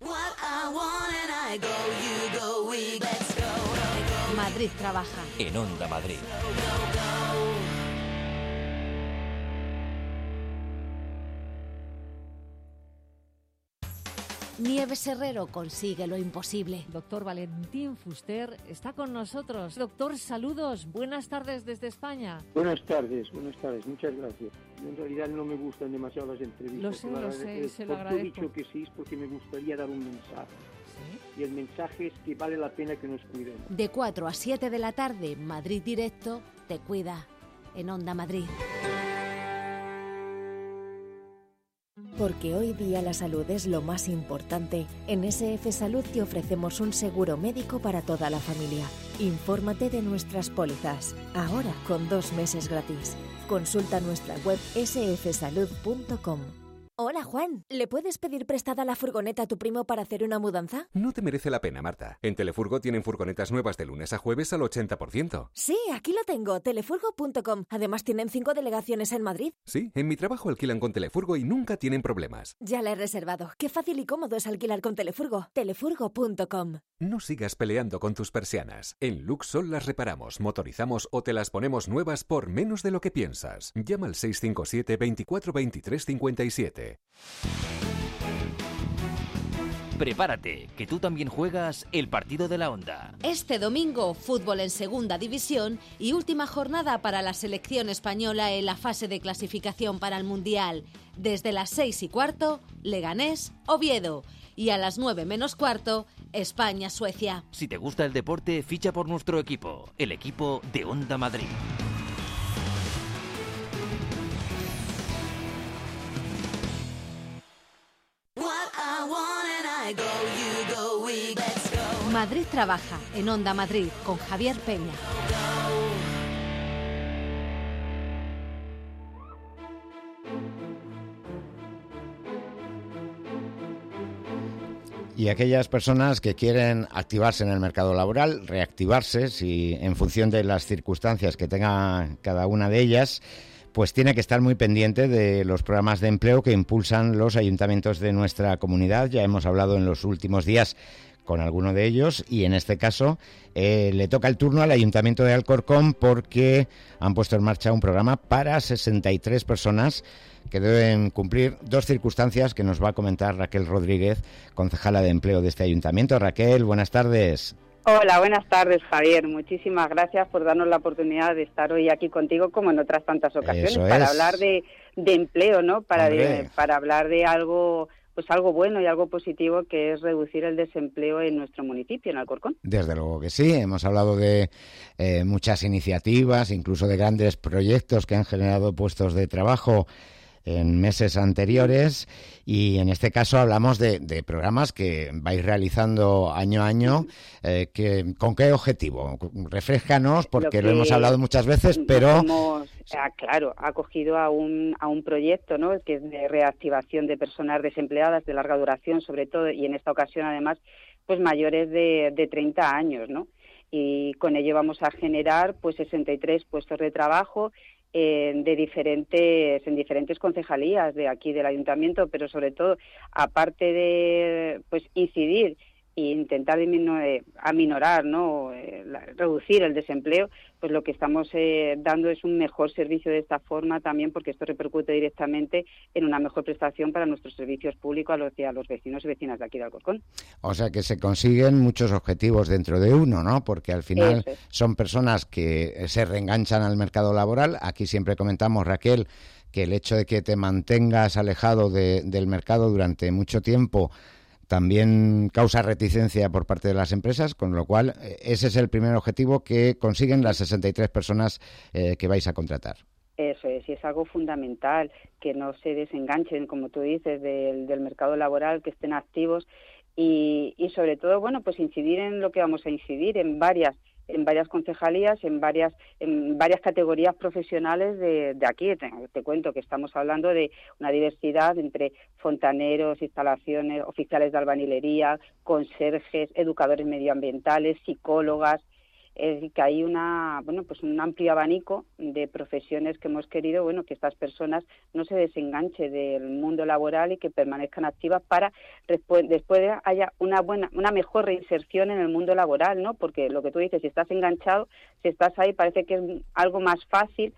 Madrid trabaja. En Onda Madrid. Nieves Herrero consigue lo imposible. Doctor Valentín Fuster está con nosotros. Doctor, saludos. Buenas tardes desde España. Buenas tardes, buenas tardes. Muchas gracias. En realidad no me gustan demasiado las entrevistas. Lo sé, lo sé, se lo agradezco. He dicho que sí es porque me gustaría dar un mensaje. ¿Sí? Y el mensaje es que vale la pena que nos cuidemos. De cuatro a siete de la tarde, Madrid Directo te cuida en Onda Madrid. Porque hoy día la salud es lo más importante, en S F Salud te ofrecemos un seguro médico para toda la familia. Infórmate de nuestras pólizas, ahora con dos meses gratis. Consulta nuestra web ese efe salud punto com. Hola, Juan. ¿Le puedes pedir prestada la furgoneta a tu primo para hacer una mudanza? No te merece la pena, Marta. En Telefurgo tienen furgonetas nuevas de lunes a jueves al ochenta por ciento. Sí, aquí lo tengo, telefurgo punto com. Además tienen cinco delegaciones en Madrid. Sí, en mi trabajo alquilan con Telefurgo y nunca tienen problemas. Ya la he reservado. Qué fácil y cómodo es alquilar con Telefurgo. telefurgo punto com. No sigas peleando con tus persianas. En Luxol las reparamos, motorizamos o te las ponemos nuevas por menos de lo que piensas. Llama al seis cinco siete, veinticuatro, veintitrés, cincuenta y siete. Prepárate, que tú también juegas el partido de la Onda. Este domingo, fútbol en segunda división y última jornada para la selección española en la fase de clasificación para el Mundial. Desde las seis y cuarto, Leganés, Oviedo. Y a las nueve menos cuarto, España-Suecia. Si te gusta el deporte, ficha por nuestro equipo, el equipo de Onda Madrid. Madrid trabaja en Onda Madrid con Javier Peña. Y aquellas personas que quieren activarse en el mercado laboral, reactivarse, si en función de las circunstancias que tenga cada una de ellas, pues tiene que estar muy pendiente de los programas de empleo que impulsan los ayuntamientos de nuestra comunidad. Ya hemos hablado en los últimos días con alguno de ellos y en este caso eh, le toca el turno al Ayuntamiento de Alcorcón porque han puesto en marcha un programa para sesenta y tres personas que deben cumplir dos circunstancias que nos va a comentar Raquel Rodríguez, concejala de empleo de este ayuntamiento. Raquel, buenas tardes. Hola, buenas tardes, Javier. Muchísimas gracias por darnos la oportunidad de estar hoy aquí contigo, como en otras tantas ocasiones, Eso para es. hablar de, de empleo, ¿no? Para de, para hablar de algo, pues algo bueno y algo positivo, que es reducir el desempleo en nuestro municipio, en Alcorcón. Desde luego que sí. Hemos hablado de eh, muchas iniciativas, incluso de grandes proyectos que han generado puestos de trabajo en meses anteriores, y en este caso hablamos de, de programas que vais realizando año a año. Eh, que, ¿Con qué objetivo? Refréscanos, porque lo, que lo hemos hablado muchas veces, pero... Hemos, ah, claro, acogido a un, a un proyecto, ¿no?, que es de reactivación de personas desempleadas de larga duración, sobre todo, y en esta ocasión además, pues mayores de, de treinta años, ¿no? Y con ello vamos a generar pues sesenta y tres puestos de trabajo Eh, de diferentes en diferentes concejalías de aquí del ayuntamiento, pero sobre todo, aparte de pues incidir e intentar disminuir, aminorar, ¿no?, eh, la, reducir el desempleo, pues lo que estamos eh, dando es un mejor servicio de esta forma también, porque esto repercute directamente en una mejor prestación para nuestros servicios públicos a los, a los vecinos y vecinas de aquí de Alcorcón. O sea que se consiguen muchos objetivos dentro de uno, ¿no? Porque al final es. son personas que se reenganchan al mercado laboral. Aquí siempre comentamos, Raquel, que el hecho de que te mantengas alejado de, del mercado durante mucho tiempo también causa reticencia por parte de las empresas, con lo cual ese es el primer objetivo que consiguen las sesenta y tres personas eh, que vais a contratar. Eso es, y es algo fundamental, que no se desenganchen, como tú dices, del, del mercado laboral, que estén activos y, y sobre todo, bueno, pues incidir en lo que vamos a incidir, en varias en varias concejalías, en varias en varias categorías profesionales de, de aquí. Te, te cuento que estamos hablando de una diversidad entre fontaneros, instalaciones, oficiales de albañilería, conserjes, educadores medioambientales, psicólogas. Es que hay una, bueno, pues un amplio abanico de profesiones que hemos querido, bueno, que estas personas no se desenganchen del mundo laboral y que permanezcan activas para después, después haya una buena, una mejor reinserción en el mundo laboral, ¿no? Porque lo que tú dices, si estás enganchado, si estás ahí, parece que es algo más fácil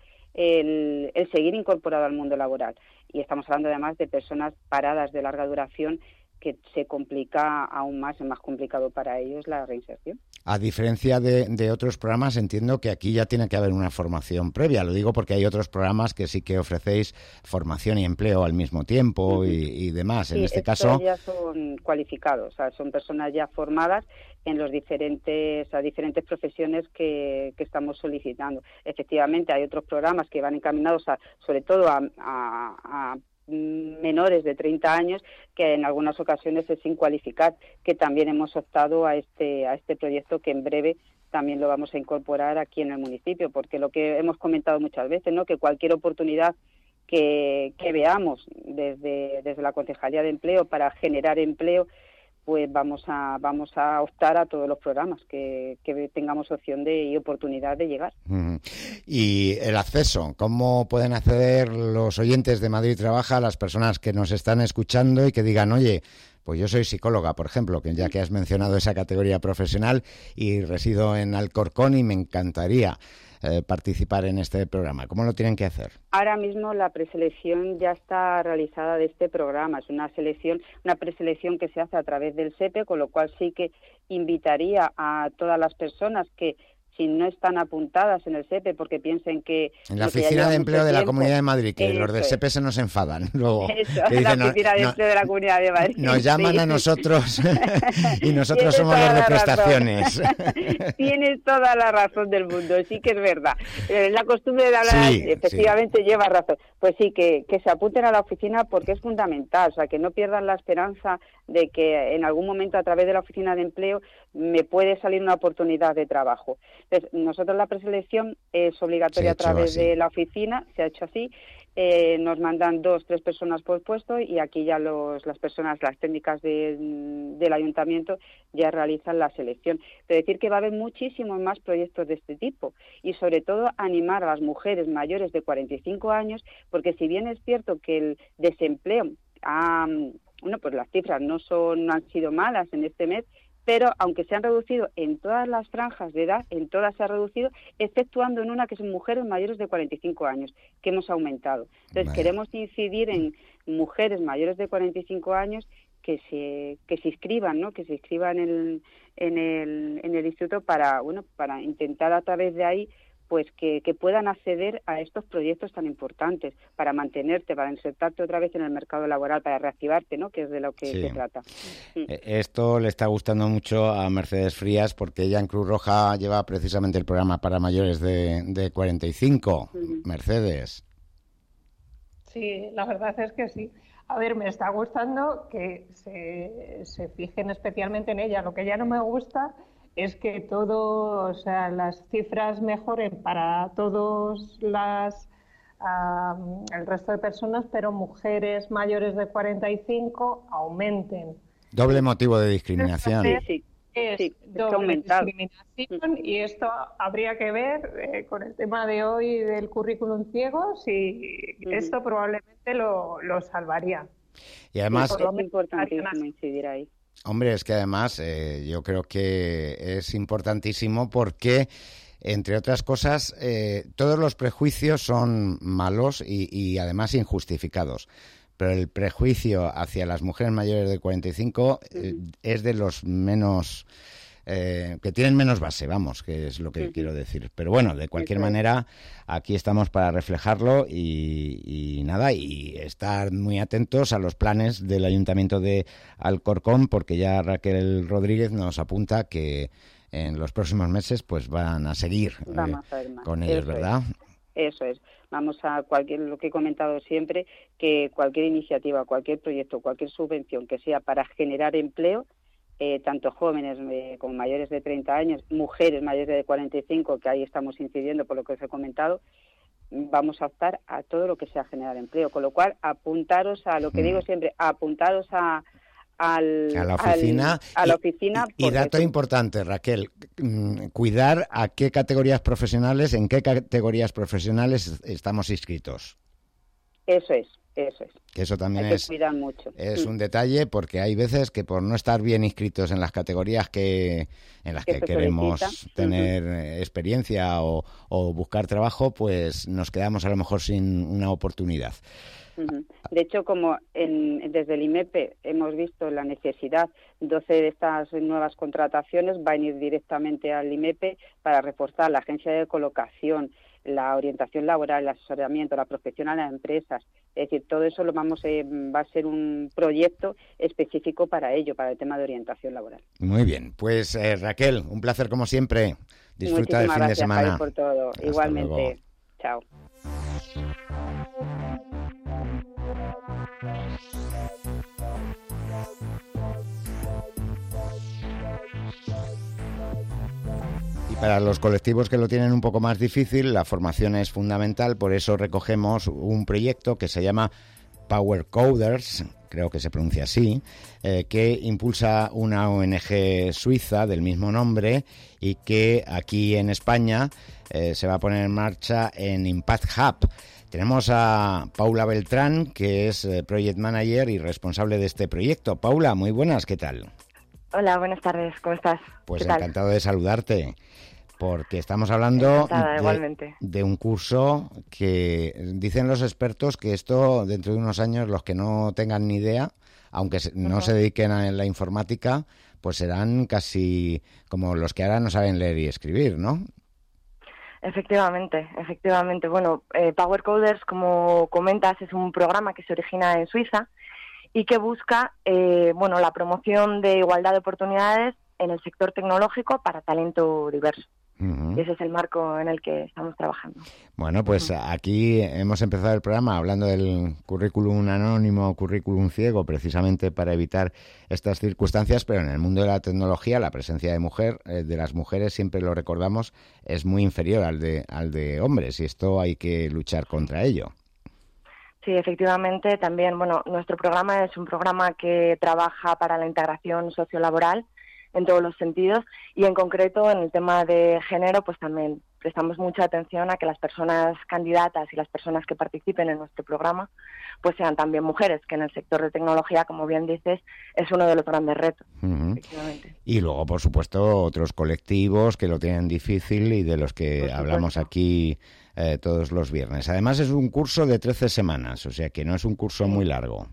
el, el seguir incorporado al mundo laboral. Y estamos hablando además de personas paradas de larga duración que se complica aún más, es más complicado para ellos la reinserción. A diferencia de, de otros programas, entiendo que aquí ya tiene que haber una formación previa. Lo digo porque hay otros programas que sí que ofrecéis formación y empleo al mismo tiempo uh-huh. y, y demás. Sí, en este estos caso ya son cualificados, o sea, son personas ya formadas en los diferentes, a diferentes profesiones que, que estamos solicitando. Efectivamente, hay otros programas que van encaminados a, sobre todo a, a, a menores de treinta años, que en algunas ocasiones es sin cualificar, que también hemos optado a este a este proyecto, que en breve también lo vamos a incorporar aquí en el municipio, porque lo que hemos comentado muchas veces, ¿no?, que cualquier oportunidad que, que veamos desde desde la Concejalía de Empleo para generar empleo, pues vamos a vamos a optar a todos los programas que, que tengamos opción de y oportunidad de llegar. Mm. Y el acceso, ¿cómo pueden acceder los oyentes de Madrid Trabaja, las personas que nos están escuchando y que digan, oye, pues yo soy psicóloga, por ejemplo, que ya que has mencionado esa categoría profesional y resido en Alcorcón y me encantaría eh, participar en este programa? ¿Cómo lo tienen que hacer? Ahora mismo la preselección ya está realizada de este programa. Es una selección, una preselección que se hace a través del S E P E, con lo cual sí que invitaría a todas las personas que, si no están apuntadas en el S E P E porque piensen que... En la Oficina de Empleo de la Comunidad de Madrid, que eso los del S E P E es. se nos enfadan. Luego, Eso, que dicen, la Oficina no, de no, Empleo de la Comunidad de Madrid. Nos llaman sí. a nosotros y nosotros Tienes somos toda los de la prestaciones. Tienes toda la razón del mundo, sí que es verdad. Eh, La costumbre de hablar, Sí, efectivamente, sí. lleva razón. Pues sí, que, que se apunten a la oficina porque es fundamental, o sea, que no pierdan la esperanza de que en algún momento a través de la Oficina de Empleo me puede salir una oportunidad de trabajo. Entonces, nosotros la preselección es obligatoria a través así. de la oficina, se ha hecho así. Eh, nos mandan dos, tres personas por puesto y aquí ya los, las personas, las técnicas de, del ayuntamiento ya realizan la selección. Pero decir que va a haber muchísimos más proyectos de este tipo y sobre todo animar a las mujeres mayores de cuarenta y cinco años, porque si bien es cierto que el desempleo, ha, bueno, pues las cifras no son, no han sido malas en este mes, pero aunque se han reducido en todas las franjas de edad, en todas se ha reducido, exceptuando en una que son mujeres mayores de cuarenta y cinco años, que hemos aumentado. Entonces, vale. queremos incidir en mujeres mayores de cuarenta y cinco años que se que se inscriban, ¿no? Que se inscriban en el, en el, en el instituto para, bueno, para intentar a través de ahí pues que, que puedan acceder a estos proyectos tan importantes para mantenerte, para insertarte otra vez en el mercado laboral, para reactivarte, ¿no?, que es de lo que sí. se trata. Esto le está gustando mucho a Mercedes Frías porque ella en Cruz Roja lleva precisamente el programa para mayores de, de cuarenta y cinco. Uh-huh. Mercedes. Sí, la verdad es que sí. A ver, me está gustando que se, se fijen especialmente en ella. Lo que ya no me gusta es que todo, o sea, las cifras mejoren para todos las um, el resto de personas, pero mujeres mayores de cuarenta y cinco aumenten. Doble motivo de discriminación. Sí, sí. Es sí, doble discriminación y esto habría que ver eh, con el tema de hoy del currículum ciego, si uh-huh. esto probablemente lo, lo salvaría. Y además sí, es importantísimo incidir ahí. Hombre, es que además eh, yo creo que es importantísimo porque, entre otras cosas, eh, todos los prejuicios son malos y, y además injustificados. Pero el prejuicio hacia las mujeres mayores de cuarenta y cinco eh, uh-huh. es de los menos... Eh, que tienen menos base, vamos, que es lo que uh-huh. quiero decir. Pero bueno, de cualquier uh-huh. manera, aquí estamos para reflejarlo y, y nada, y estar muy atentos a los planes del Ayuntamiento de Alcorcón, porque ya Raquel Rodríguez nos apunta que en los próximos meses pues van a seguir eh, a con ellos, Eso ¿verdad? Es. Eso es. Vamos a cualquier, lo que he comentado siempre, que cualquier iniciativa, cualquier proyecto, cualquier subvención que sea para generar empleo, Eh, tanto jóvenes eh, como mayores de treinta años, mujeres mayores de cuarenta y cinco, que ahí estamos incidiendo por lo que os he comentado, vamos a optar a todo lo que sea generar empleo, con lo cual apuntaros a lo que mm. digo siempre, apuntaros a, al, a la oficina, al, a la oficina y, y dato importante, Raquel, cuidar a qué categorías profesionales, en qué categorías profesionales estamos inscritos. Eso es. Eso es. Que eso también Hay es, que cuidar mucho. es un detalle, porque hay veces que por no estar bien inscritos en las categorías que en las que, que queremos solicita. tener uh-huh. experiencia o, o buscar trabajo, pues nos quedamos a lo mejor sin una oportunidad. Uh-huh. De hecho, como en, desde el I M E P hemos visto la necesidad, doce de estas nuevas contrataciones van a ir directamente al I M E P para reforzar la agencia de colocación, la orientación laboral, el asesoramiento, la prospección a las empresas. Es decir, todo eso lo vamos a, va a ser un proyecto específico para ello, para el tema de orientación laboral. Muy bien, pues eh, Raquel, un placer como siempre. Disfruta del fin gracias, de semana. Javi, por todo. Hasta Igualmente. luego. Chao. Y para los colectivos que lo tienen un poco más difícil, la formación es fundamental, por eso recogemos un proyecto que se llama Power Coders, creo que se pronuncia así, eh, que impulsa una O N G suiza del mismo nombre y que aquí en España eh, se va a poner en marcha en Impact Hub. Tenemos a Paula Beltrán, que es eh, Project Manager y responsable de este proyecto. Paula, muy buenas, ¿qué tal? Hola, buenas tardes, ¿cómo estás? Pues ¿Qué tal? Encantado de saludarte, porque estamos hablando de, de un curso que dicen los expertos que esto dentro de unos años los que no tengan ni idea, aunque no uh-huh. se dediquen a la informática, pues serán casi como los que ahora no saben leer y escribir, ¿no? Efectivamente, efectivamente. Bueno, eh, Power Coders, como comentas, es un programa que se origina en Suiza y que busca eh, bueno, la promoción de igualdad de oportunidades en el sector tecnológico para talento diverso. Uh-huh. Y ese es el marco en el que estamos trabajando. Bueno, pues uh-huh. aquí hemos empezado el programa hablando del currículum anónimo, currículum ciego, precisamente para evitar estas circunstancias, pero en el mundo de la tecnología la presencia de mujer, eh, de las mujeres, siempre lo recordamos, es muy inferior al de, al de hombres, y esto hay que luchar contra ello. Sí, efectivamente, también, bueno, nuestro programa es un programa que trabaja para la integración sociolaboral en todos los sentidos y en concreto en el tema de género pues también prestamos mucha atención a que las personas candidatas y las personas que participen en nuestro programa pues sean también mujeres, que en el sector de tecnología, como bien dices, es uno de los grandes retos. Uh-huh. Efectivamente. Y luego, por supuesto, otros colectivos que lo tienen difícil y de los que hablamos aquí eh, todos los viernes. Además es un curso de trece semanas, o sea que no es un curso muy largo.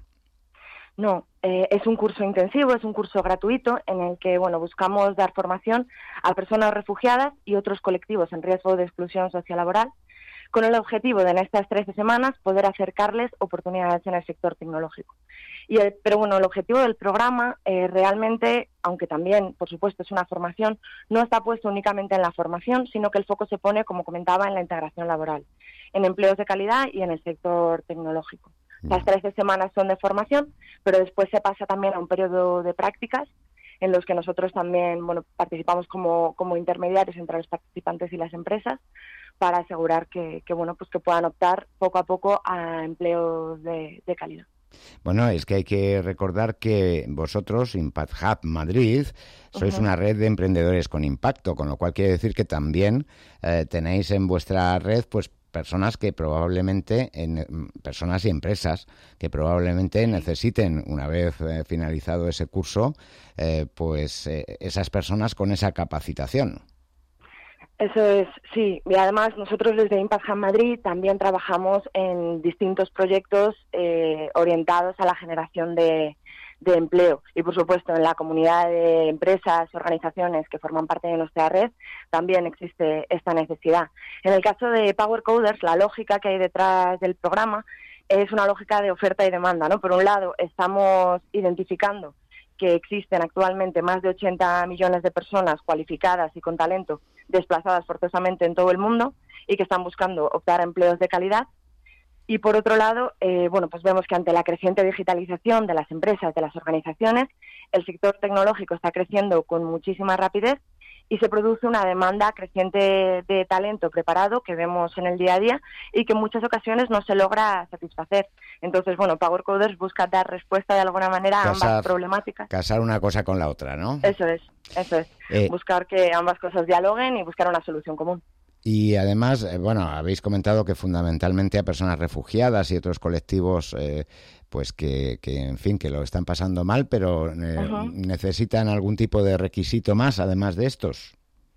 No, eh, es un curso intensivo, es un curso gratuito en el que bueno buscamos dar formación a personas refugiadas y otros colectivos en riesgo de exclusión sociolaboral, con el objetivo de en estas trece semanas poder acercarles oportunidades en el sector tecnológico. Y el, pero bueno, el objetivo del programa eh, realmente, aunque también, por supuesto, es una formación, no está puesto únicamente en la formación, sino que el foco se pone, como comentaba, en la integración laboral, en empleos de calidad y en el sector tecnológico. Las trece semanas son de formación, pero después se pasa también a un periodo de prácticas en los que nosotros también bueno, participamos como, como intermediarios entre los participantes y las empresas para asegurar que, que, bueno, pues que puedan optar poco a poco a empleos de, de calidad. Bueno, es que hay que recordar que vosotros, Impact Hub Madrid, sois uh-huh. una red de emprendedores con impacto, con lo cual quiere decir que también eh, tenéis en vuestra red pues personas que probablemente, en, personas y empresas que probablemente necesiten, una vez eh, finalizado ese curso, eh, pues eh, esas personas con esa capacitación. Eso es, sí. Y además nosotros desde Impact Hub Madrid también trabajamos en distintos proyectos eh, orientados a la generación de, de empleo. Y por supuesto en la comunidad de empresas, organizaciones que forman parte de nuestra red también existe esta necesidad. En el caso de Power Coders, la lógica que hay detrás del programa es una lógica de oferta y demanda, ¿no? Por un lado, estamos identificando que existen actualmente más de ochenta millones de personas cualificadas y con talento desplazadas forzosamente en todo el mundo y que están buscando optar a empleos de calidad. Y por otro lado, eh, bueno, pues vemos que ante la creciente digitalización de las empresas, de las organizaciones, el sector tecnológico está creciendo con muchísima rapidez y se produce una demanda creciente de talento preparado que vemos en el día a día y que en muchas ocasiones no se logra satisfacer. Entonces, bueno, Power Coders busca dar respuesta de alguna manera a ambas casar, problemáticas. Casar una cosa con la otra, ¿no? Eso es, eso es. Eh, buscar que ambas cosas dialoguen y buscar una solución común. Y además, eh, bueno, habéis comentado que fundamentalmente a personas refugiadas y otros colectivos, eh, pues que, que, en fin, que lo están pasando mal, pero eh, uh-huh. necesitan algún tipo de requisito más, además de estos.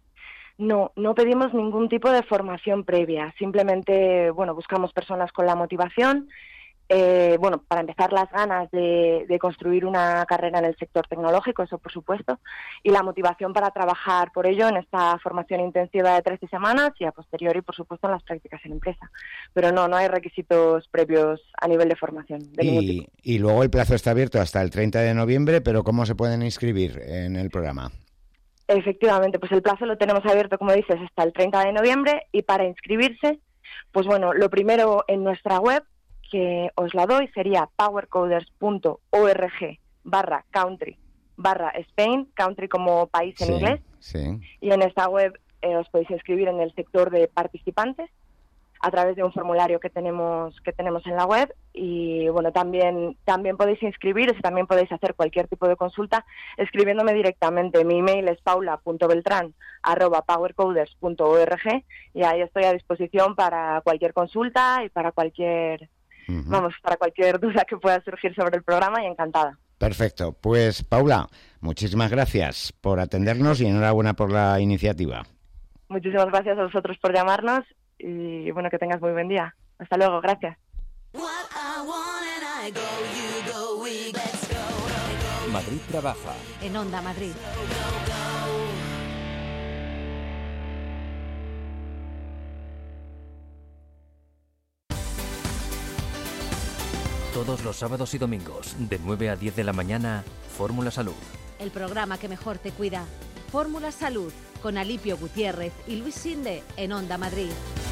No, no pedimos ningún tipo de formación previa. Simplemente, bueno, buscamos personas con la motivación Eh, bueno, para empezar, las ganas de, de construir una carrera en el sector tecnológico, eso por supuesto, y la motivación para trabajar por ello en esta formación intensiva de trece semanas y a posteriori, por supuesto, en las prácticas en empresa. Pero no, no hay requisitos previos a nivel de formación. De y, y luego el plazo está abierto hasta el treinta de noviembre, pero ¿cómo se pueden inscribir en el programa? Efectivamente, pues el plazo lo tenemos abierto, como dices, hasta el treinta de noviembre, y para inscribirse, pues bueno, lo primero en nuestra web, que os la doy, sería powercoders punto org barra country barra Spain, country como país en sí, inglés, sí. Y en esta web eh, os podéis inscribir en el sector de participantes a través de un formulario que tenemos que tenemos en la web, y bueno, también también podéis inscribiros y también podéis hacer cualquier tipo de consulta escribiéndome directamente. Mi email es paula punto beltrán arroba powercoders punto org, y ahí estoy a disposición para cualquier consulta y para cualquier uh-huh. vamos, para cualquier duda que pueda surgir sobre el programa, y encantada. Perfecto. Pues Paula, muchísimas gracias por atendernos y enhorabuena por la iniciativa. Muchísimas gracias a vosotros por llamarnos, y bueno, que tengas muy buen día. Hasta luego, gracias. Madrid trabaja. En Onda Madrid. Todos los sábados y domingos, de nueve a diez de la mañana, Fórmula Salud. El programa que mejor te cuida. Fórmula Salud, con Alipio Gutiérrez y Luis Sinde, en Onda Madrid.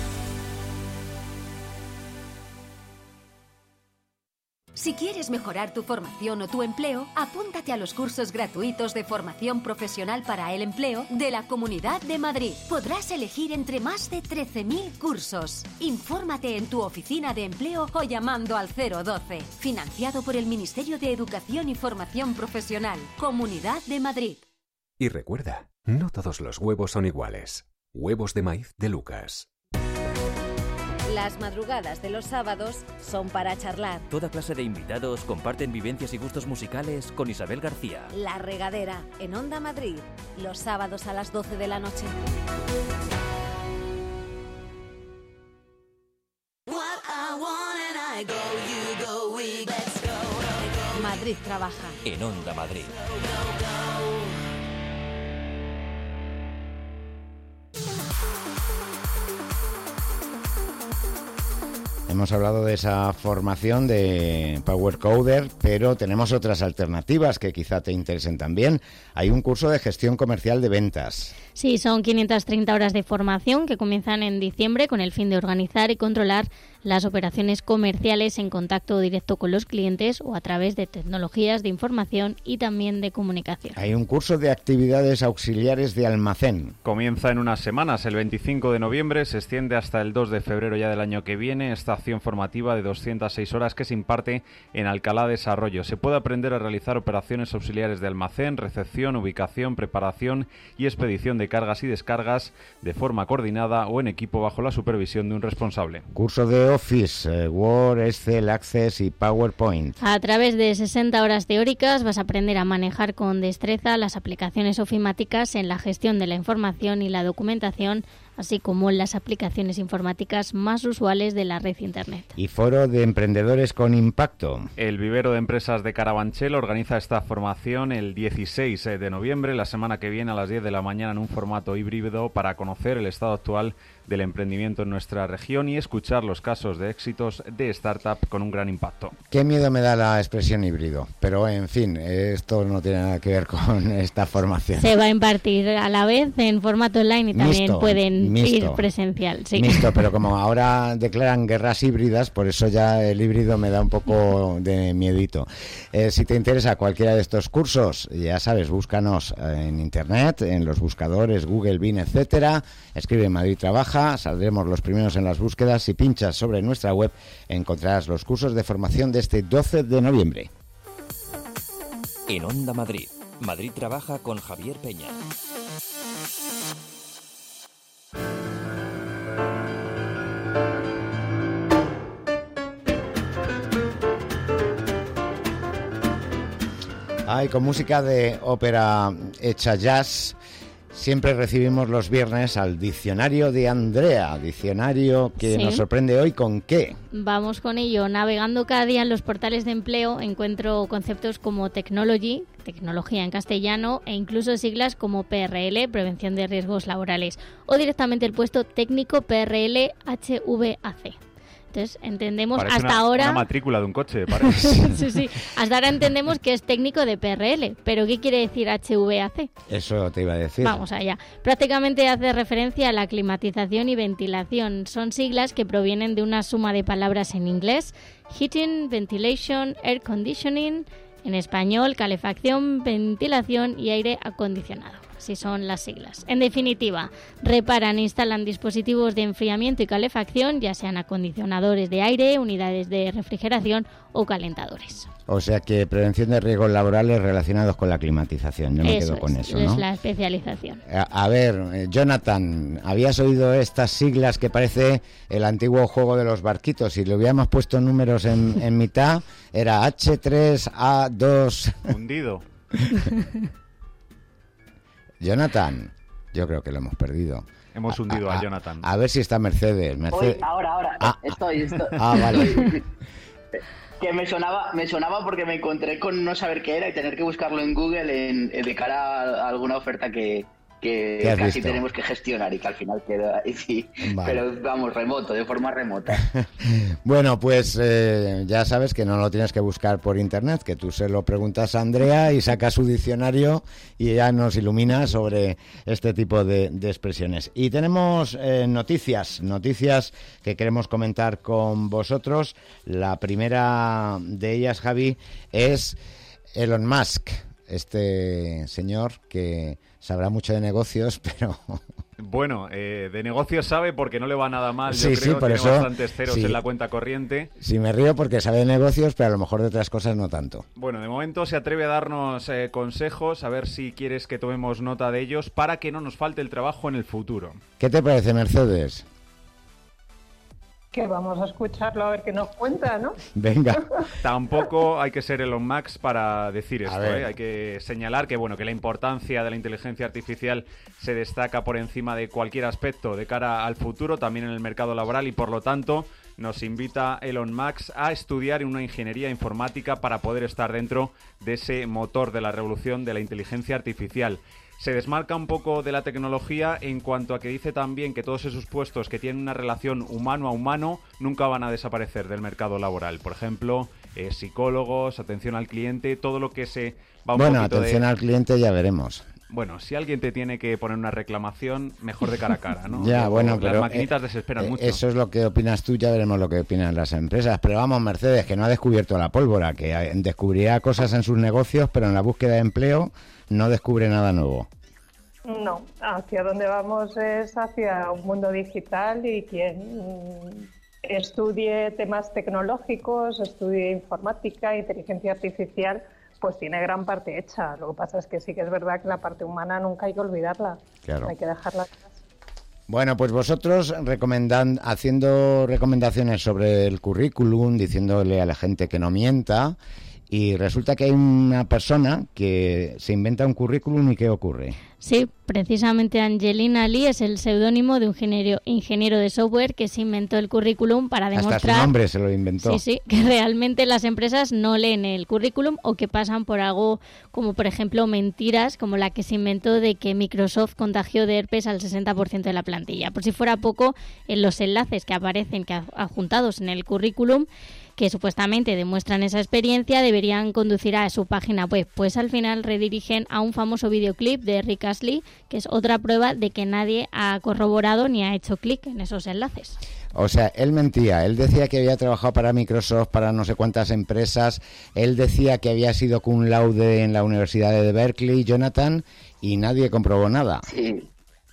Si quieres mejorar tu formación o tu empleo, apúntate a los cursos gratuitos de formación profesional para el empleo de la Comunidad de Madrid. Podrás elegir entre más de trece mil cursos. Infórmate en tu oficina de empleo o llamando al cero doce. Financiado por el Ministerio de Educación y Formación Profesional, Comunidad de Madrid. Y recuerda, no todos los huevos son iguales. Huevos de maíz de Lucas. Las madrugadas de los sábados son para charlar. Toda clase de invitados comparten vivencias y gustos musicales con Isabel García. La Regadera, en Onda Madrid, los sábados a las doce de la noche. Madrid trabaja. En Onda Madrid. Hemos hablado de esa formación de Power Coder, pero tenemos otras alternativas que quizá te interesen también. Hay un curso de gestión comercial de ventas. Sí, son quinientas treinta horas de formación que comienzan en diciembre con el fin de organizar y controlar las operaciones comerciales en contacto directo con los clientes o a través de tecnologías de información y también de comunicación. Hay un curso de actividades auxiliares de almacén. Comienza en unas semanas, el veinticinco de noviembre, se extiende hasta el dos de febrero ya del año que viene. Esta acción formativa de doscientas seis horas que se imparte en Alcalá de Sarroyo. Se puede aprender a realizar operaciones auxiliares de almacén, recepción, ubicación, preparación y expedición de cargas y descargas de forma coordinada o en equipo bajo la supervisión de un responsable. Curso de Office, eh, Word, Excel, Access y PowerPoint. A través de sesenta horas teóricas vas a aprender a manejar con destreza las aplicaciones ofimáticas en la gestión de la información y la documentación, así como las aplicaciones informáticas más usuales de la red Internet. Y Foro de Emprendedores con Impacto. El vivero de empresas de Carabanchel organiza esta formación el dieciséis de noviembre, la semana que viene a las diez de la mañana, en un formato híbrido para conocer el estado actual del emprendimiento en nuestra región y escuchar los casos de éxitos de startup con un gran impacto. Qué miedo me da la expresión híbrido, pero en fin, esto no tiene nada que ver con esta formación. Se va a impartir a la vez en formato online y también Misto. pueden Misto. ir presencial. Sí. Mixto, pero como ahora declaran guerras híbridas, por eso ya el híbrido me da un poco de miedito. Eh, si te interesa cualquiera de estos cursos, ya sabes, búscanos en internet, en los buscadores Google, Bing, etcétera. Escribe Madrid Trabaja, saldremos los primeros en las búsquedas. Si pinchas sobre nuestra web, encontrarás los cursos de formación de este doce de noviembre. En Onda Madrid, Madrid Trabaja con Javier Peña. Ay, con música de ópera hecha jazz Siempre recibimos los viernes al diccionario de Andrea, diccionario que Sí. nos sorprende hoy con qué. Vamos con ello. Navegando cada día en los portales de empleo encuentro conceptos como technology, tecnología en castellano, e incluso siglas como P R L, prevención de riesgos laborales, o directamente el puesto técnico P R L H V A C. Entonces, entendemos Parece hasta una, ahora... una matrícula de un coche, parece. sí, sí. Hasta ahora entendemos que es técnico de P R L, pero ¿qué quiere decir H V A C? Eso te iba a decir. Vamos allá. Prácticamente hace referencia a la climatización y ventilación. Son siglas que provienen de una suma de palabras en inglés: heating, ventilation, air conditioning. En español, calefacción, ventilación y aire acondicionado. Así son las siglas. En definitiva, reparan e instalan dispositivos de enfriamiento y calefacción, ya sean acondicionadores de aire, unidades de refrigeración o calentadores. O sea que prevención de riesgos laborales relacionados con la climatización. Yo me Eso quedo con es, eso, es ¿no? la especialización. A, a ver, eh, Jonathan, ¿habías oído estas siglas que parece el antiguo juego de los barquitos? Si le hubiéramos puesto números en, en mitad, era H tres A dos... Hundido. Jonathan, yo creo que lo hemos perdido. Hemos hundido a, a Jonathan. A ver si está Mercedes. Mercedes. Hoy, ahora, ahora, Ah, estoy, estoy. Ah, vale. Que me sonaba, me sonaba porque me encontré con no saber qué era y tener que buscarlo en Google en, en de cara a alguna oferta que, que ¿Qué has casi visto? tenemos que gestionar y que al final queda ahí, sí. Vale. Pero vamos, remoto, de forma remota. Bueno, pues eh, ya sabes que no lo tienes que buscar por internet, que tú se lo preguntas a Andrea y saca su diccionario y ella nos ilumina sobre este tipo de, de expresiones. Y tenemos eh, noticias, noticias que queremos comentar con vosotros. La primera de ellas, Javi, es Elon Musk, este señor que sabrá mucho de negocios, pero... Bueno, eh, de negocios sabe porque no le va nada mal, Sí, yo sí, creo. por Tiene eso, bastantes ceros sí. en la cuenta corriente. Sí, me río porque sabe de negocios, pero a lo mejor de otras cosas no tanto. Bueno, de momento se atreve a darnos eh, consejos, a ver si quieres que tomemos nota de ellos para que no nos falte el trabajo en el futuro. ¿Qué te parece, Mercedes? Que vamos a escucharlo a ver qué nos cuenta, ¿no? Venga. Tampoco hay que ser Elon Musk para decir esto, ver. ¿eh? Hay que señalar que, bueno, que la importancia de la inteligencia artificial se destaca por encima de cualquier aspecto de cara al futuro, también en el mercado laboral, y por lo tanto nos invita Elon Musk a estudiar una ingeniería informática para poder estar dentro de ese motor de la revolución de la inteligencia artificial. Se desmarca un poco de la tecnología en cuanto a que dice también que todos esos puestos que tienen una relación humano a humano nunca van a desaparecer del mercado laboral. Por ejemplo, eh, psicólogos, atención al cliente, todo lo que se va un Bueno, poquito atención de... al cliente ya veremos. Bueno, si alguien te tiene que poner una reclamación, mejor de cara a cara, ¿no? Ya, Luego, bueno, las pero maquinitas eh, desesperan eh, mucho. Eso es lo que opinas tú, ya veremos lo que opinan las empresas. Pero vamos, Mercedes, que no ha descubierto la pólvora, que eh, descubrirá cosas en sus negocios, pero en la búsqueda de empleo no descubre nada nuevo. No, hacia donde vamos es hacia un mundo digital y quien mm, estudie temas tecnológicos, estudie informática, inteligencia artificial, pues tiene gran parte hecha. Lo que pasa es que sí que es verdad que la parte humana nunca hay que olvidarla, Claro. hay que dejarla atrás. Bueno, pues vosotros recomendan, haciendo recomendaciones sobre el currículum, diciéndole a la gente que no mienta, y resulta que hay una persona que se inventa un currículum y ¿qué ocurre? Sí, precisamente Angelina Lee es el seudónimo de un ingeniero, ingeniero de software que se inventó el currículum para demostrar... Hasta su nombre se lo inventó. Sí, sí, que realmente las empresas no leen el currículum o que pasan por algo como, por ejemplo, mentiras, como la que se inventó de que Microsoft contagió de herpes al sesenta por ciento de la plantilla. Por si fuera poco, en los enlaces que aparecen que adjuntados en el currículum, que supuestamente demuestran esa experiencia, deberían conducir a su página web. Pues al final redirigen a un famoso videoclip de Rick Astley, que es otra prueba de que nadie ha corroborado ni ha hecho clic en esos enlaces. O sea, él mentía, él decía que había trabajado para Microsoft, para no sé cuántas empresas, él decía que había sido cum laude en la Universidad de Berkeley, Jonathan, y nadie comprobó nada. Sí.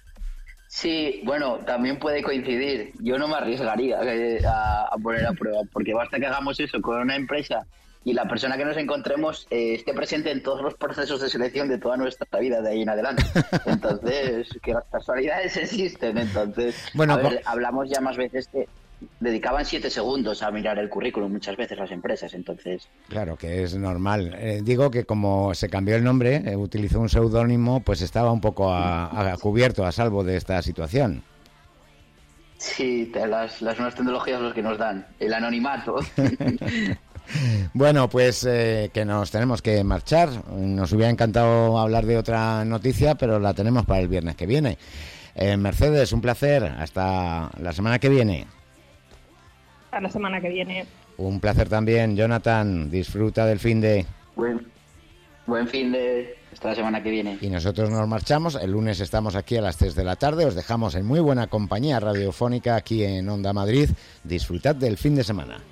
Sí, bueno, también puede coincidir. Yo no me arriesgaría eh, a, a poner a prueba, porque basta que hagamos eso con una empresa y la persona que nos encontremos eh, esté presente en todos los procesos de selección de toda nuestra vida de ahí en adelante. Entonces, que las casualidades existen. Entonces, Bueno, a ver, po- hablamos ya más veces que, dedicaban siete segundos a mirar el currículum muchas veces las empresas, entonces... Claro, que es normal. Eh, digo que como se cambió el nombre, eh, utilizó un seudónimo, pues estaba un poco a, a cubierto, a salvo de esta situación. Sí, las, las nuevas tecnologías los que nos dan, el anonimato. Bueno, pues eh, que nos tenemos que marchar. Nos hubiera encantado hablar de otra noticia, pero la tenemos para el viernes que viene. Eh, Mercedes, un placer. Hasta la semana que viene. Hasta la semana que viene. Un placer también, Jonathan. Disfruta del fin de... Buen, buen fin de... Hasta la semana que viene. Y nosotros nos marchamos. El lunes estamos aquí a las tres de la tarde. Os dejamos en muy buena compañía radiofónica aquí en Onda Madrid. Disfrutad del fin de semana.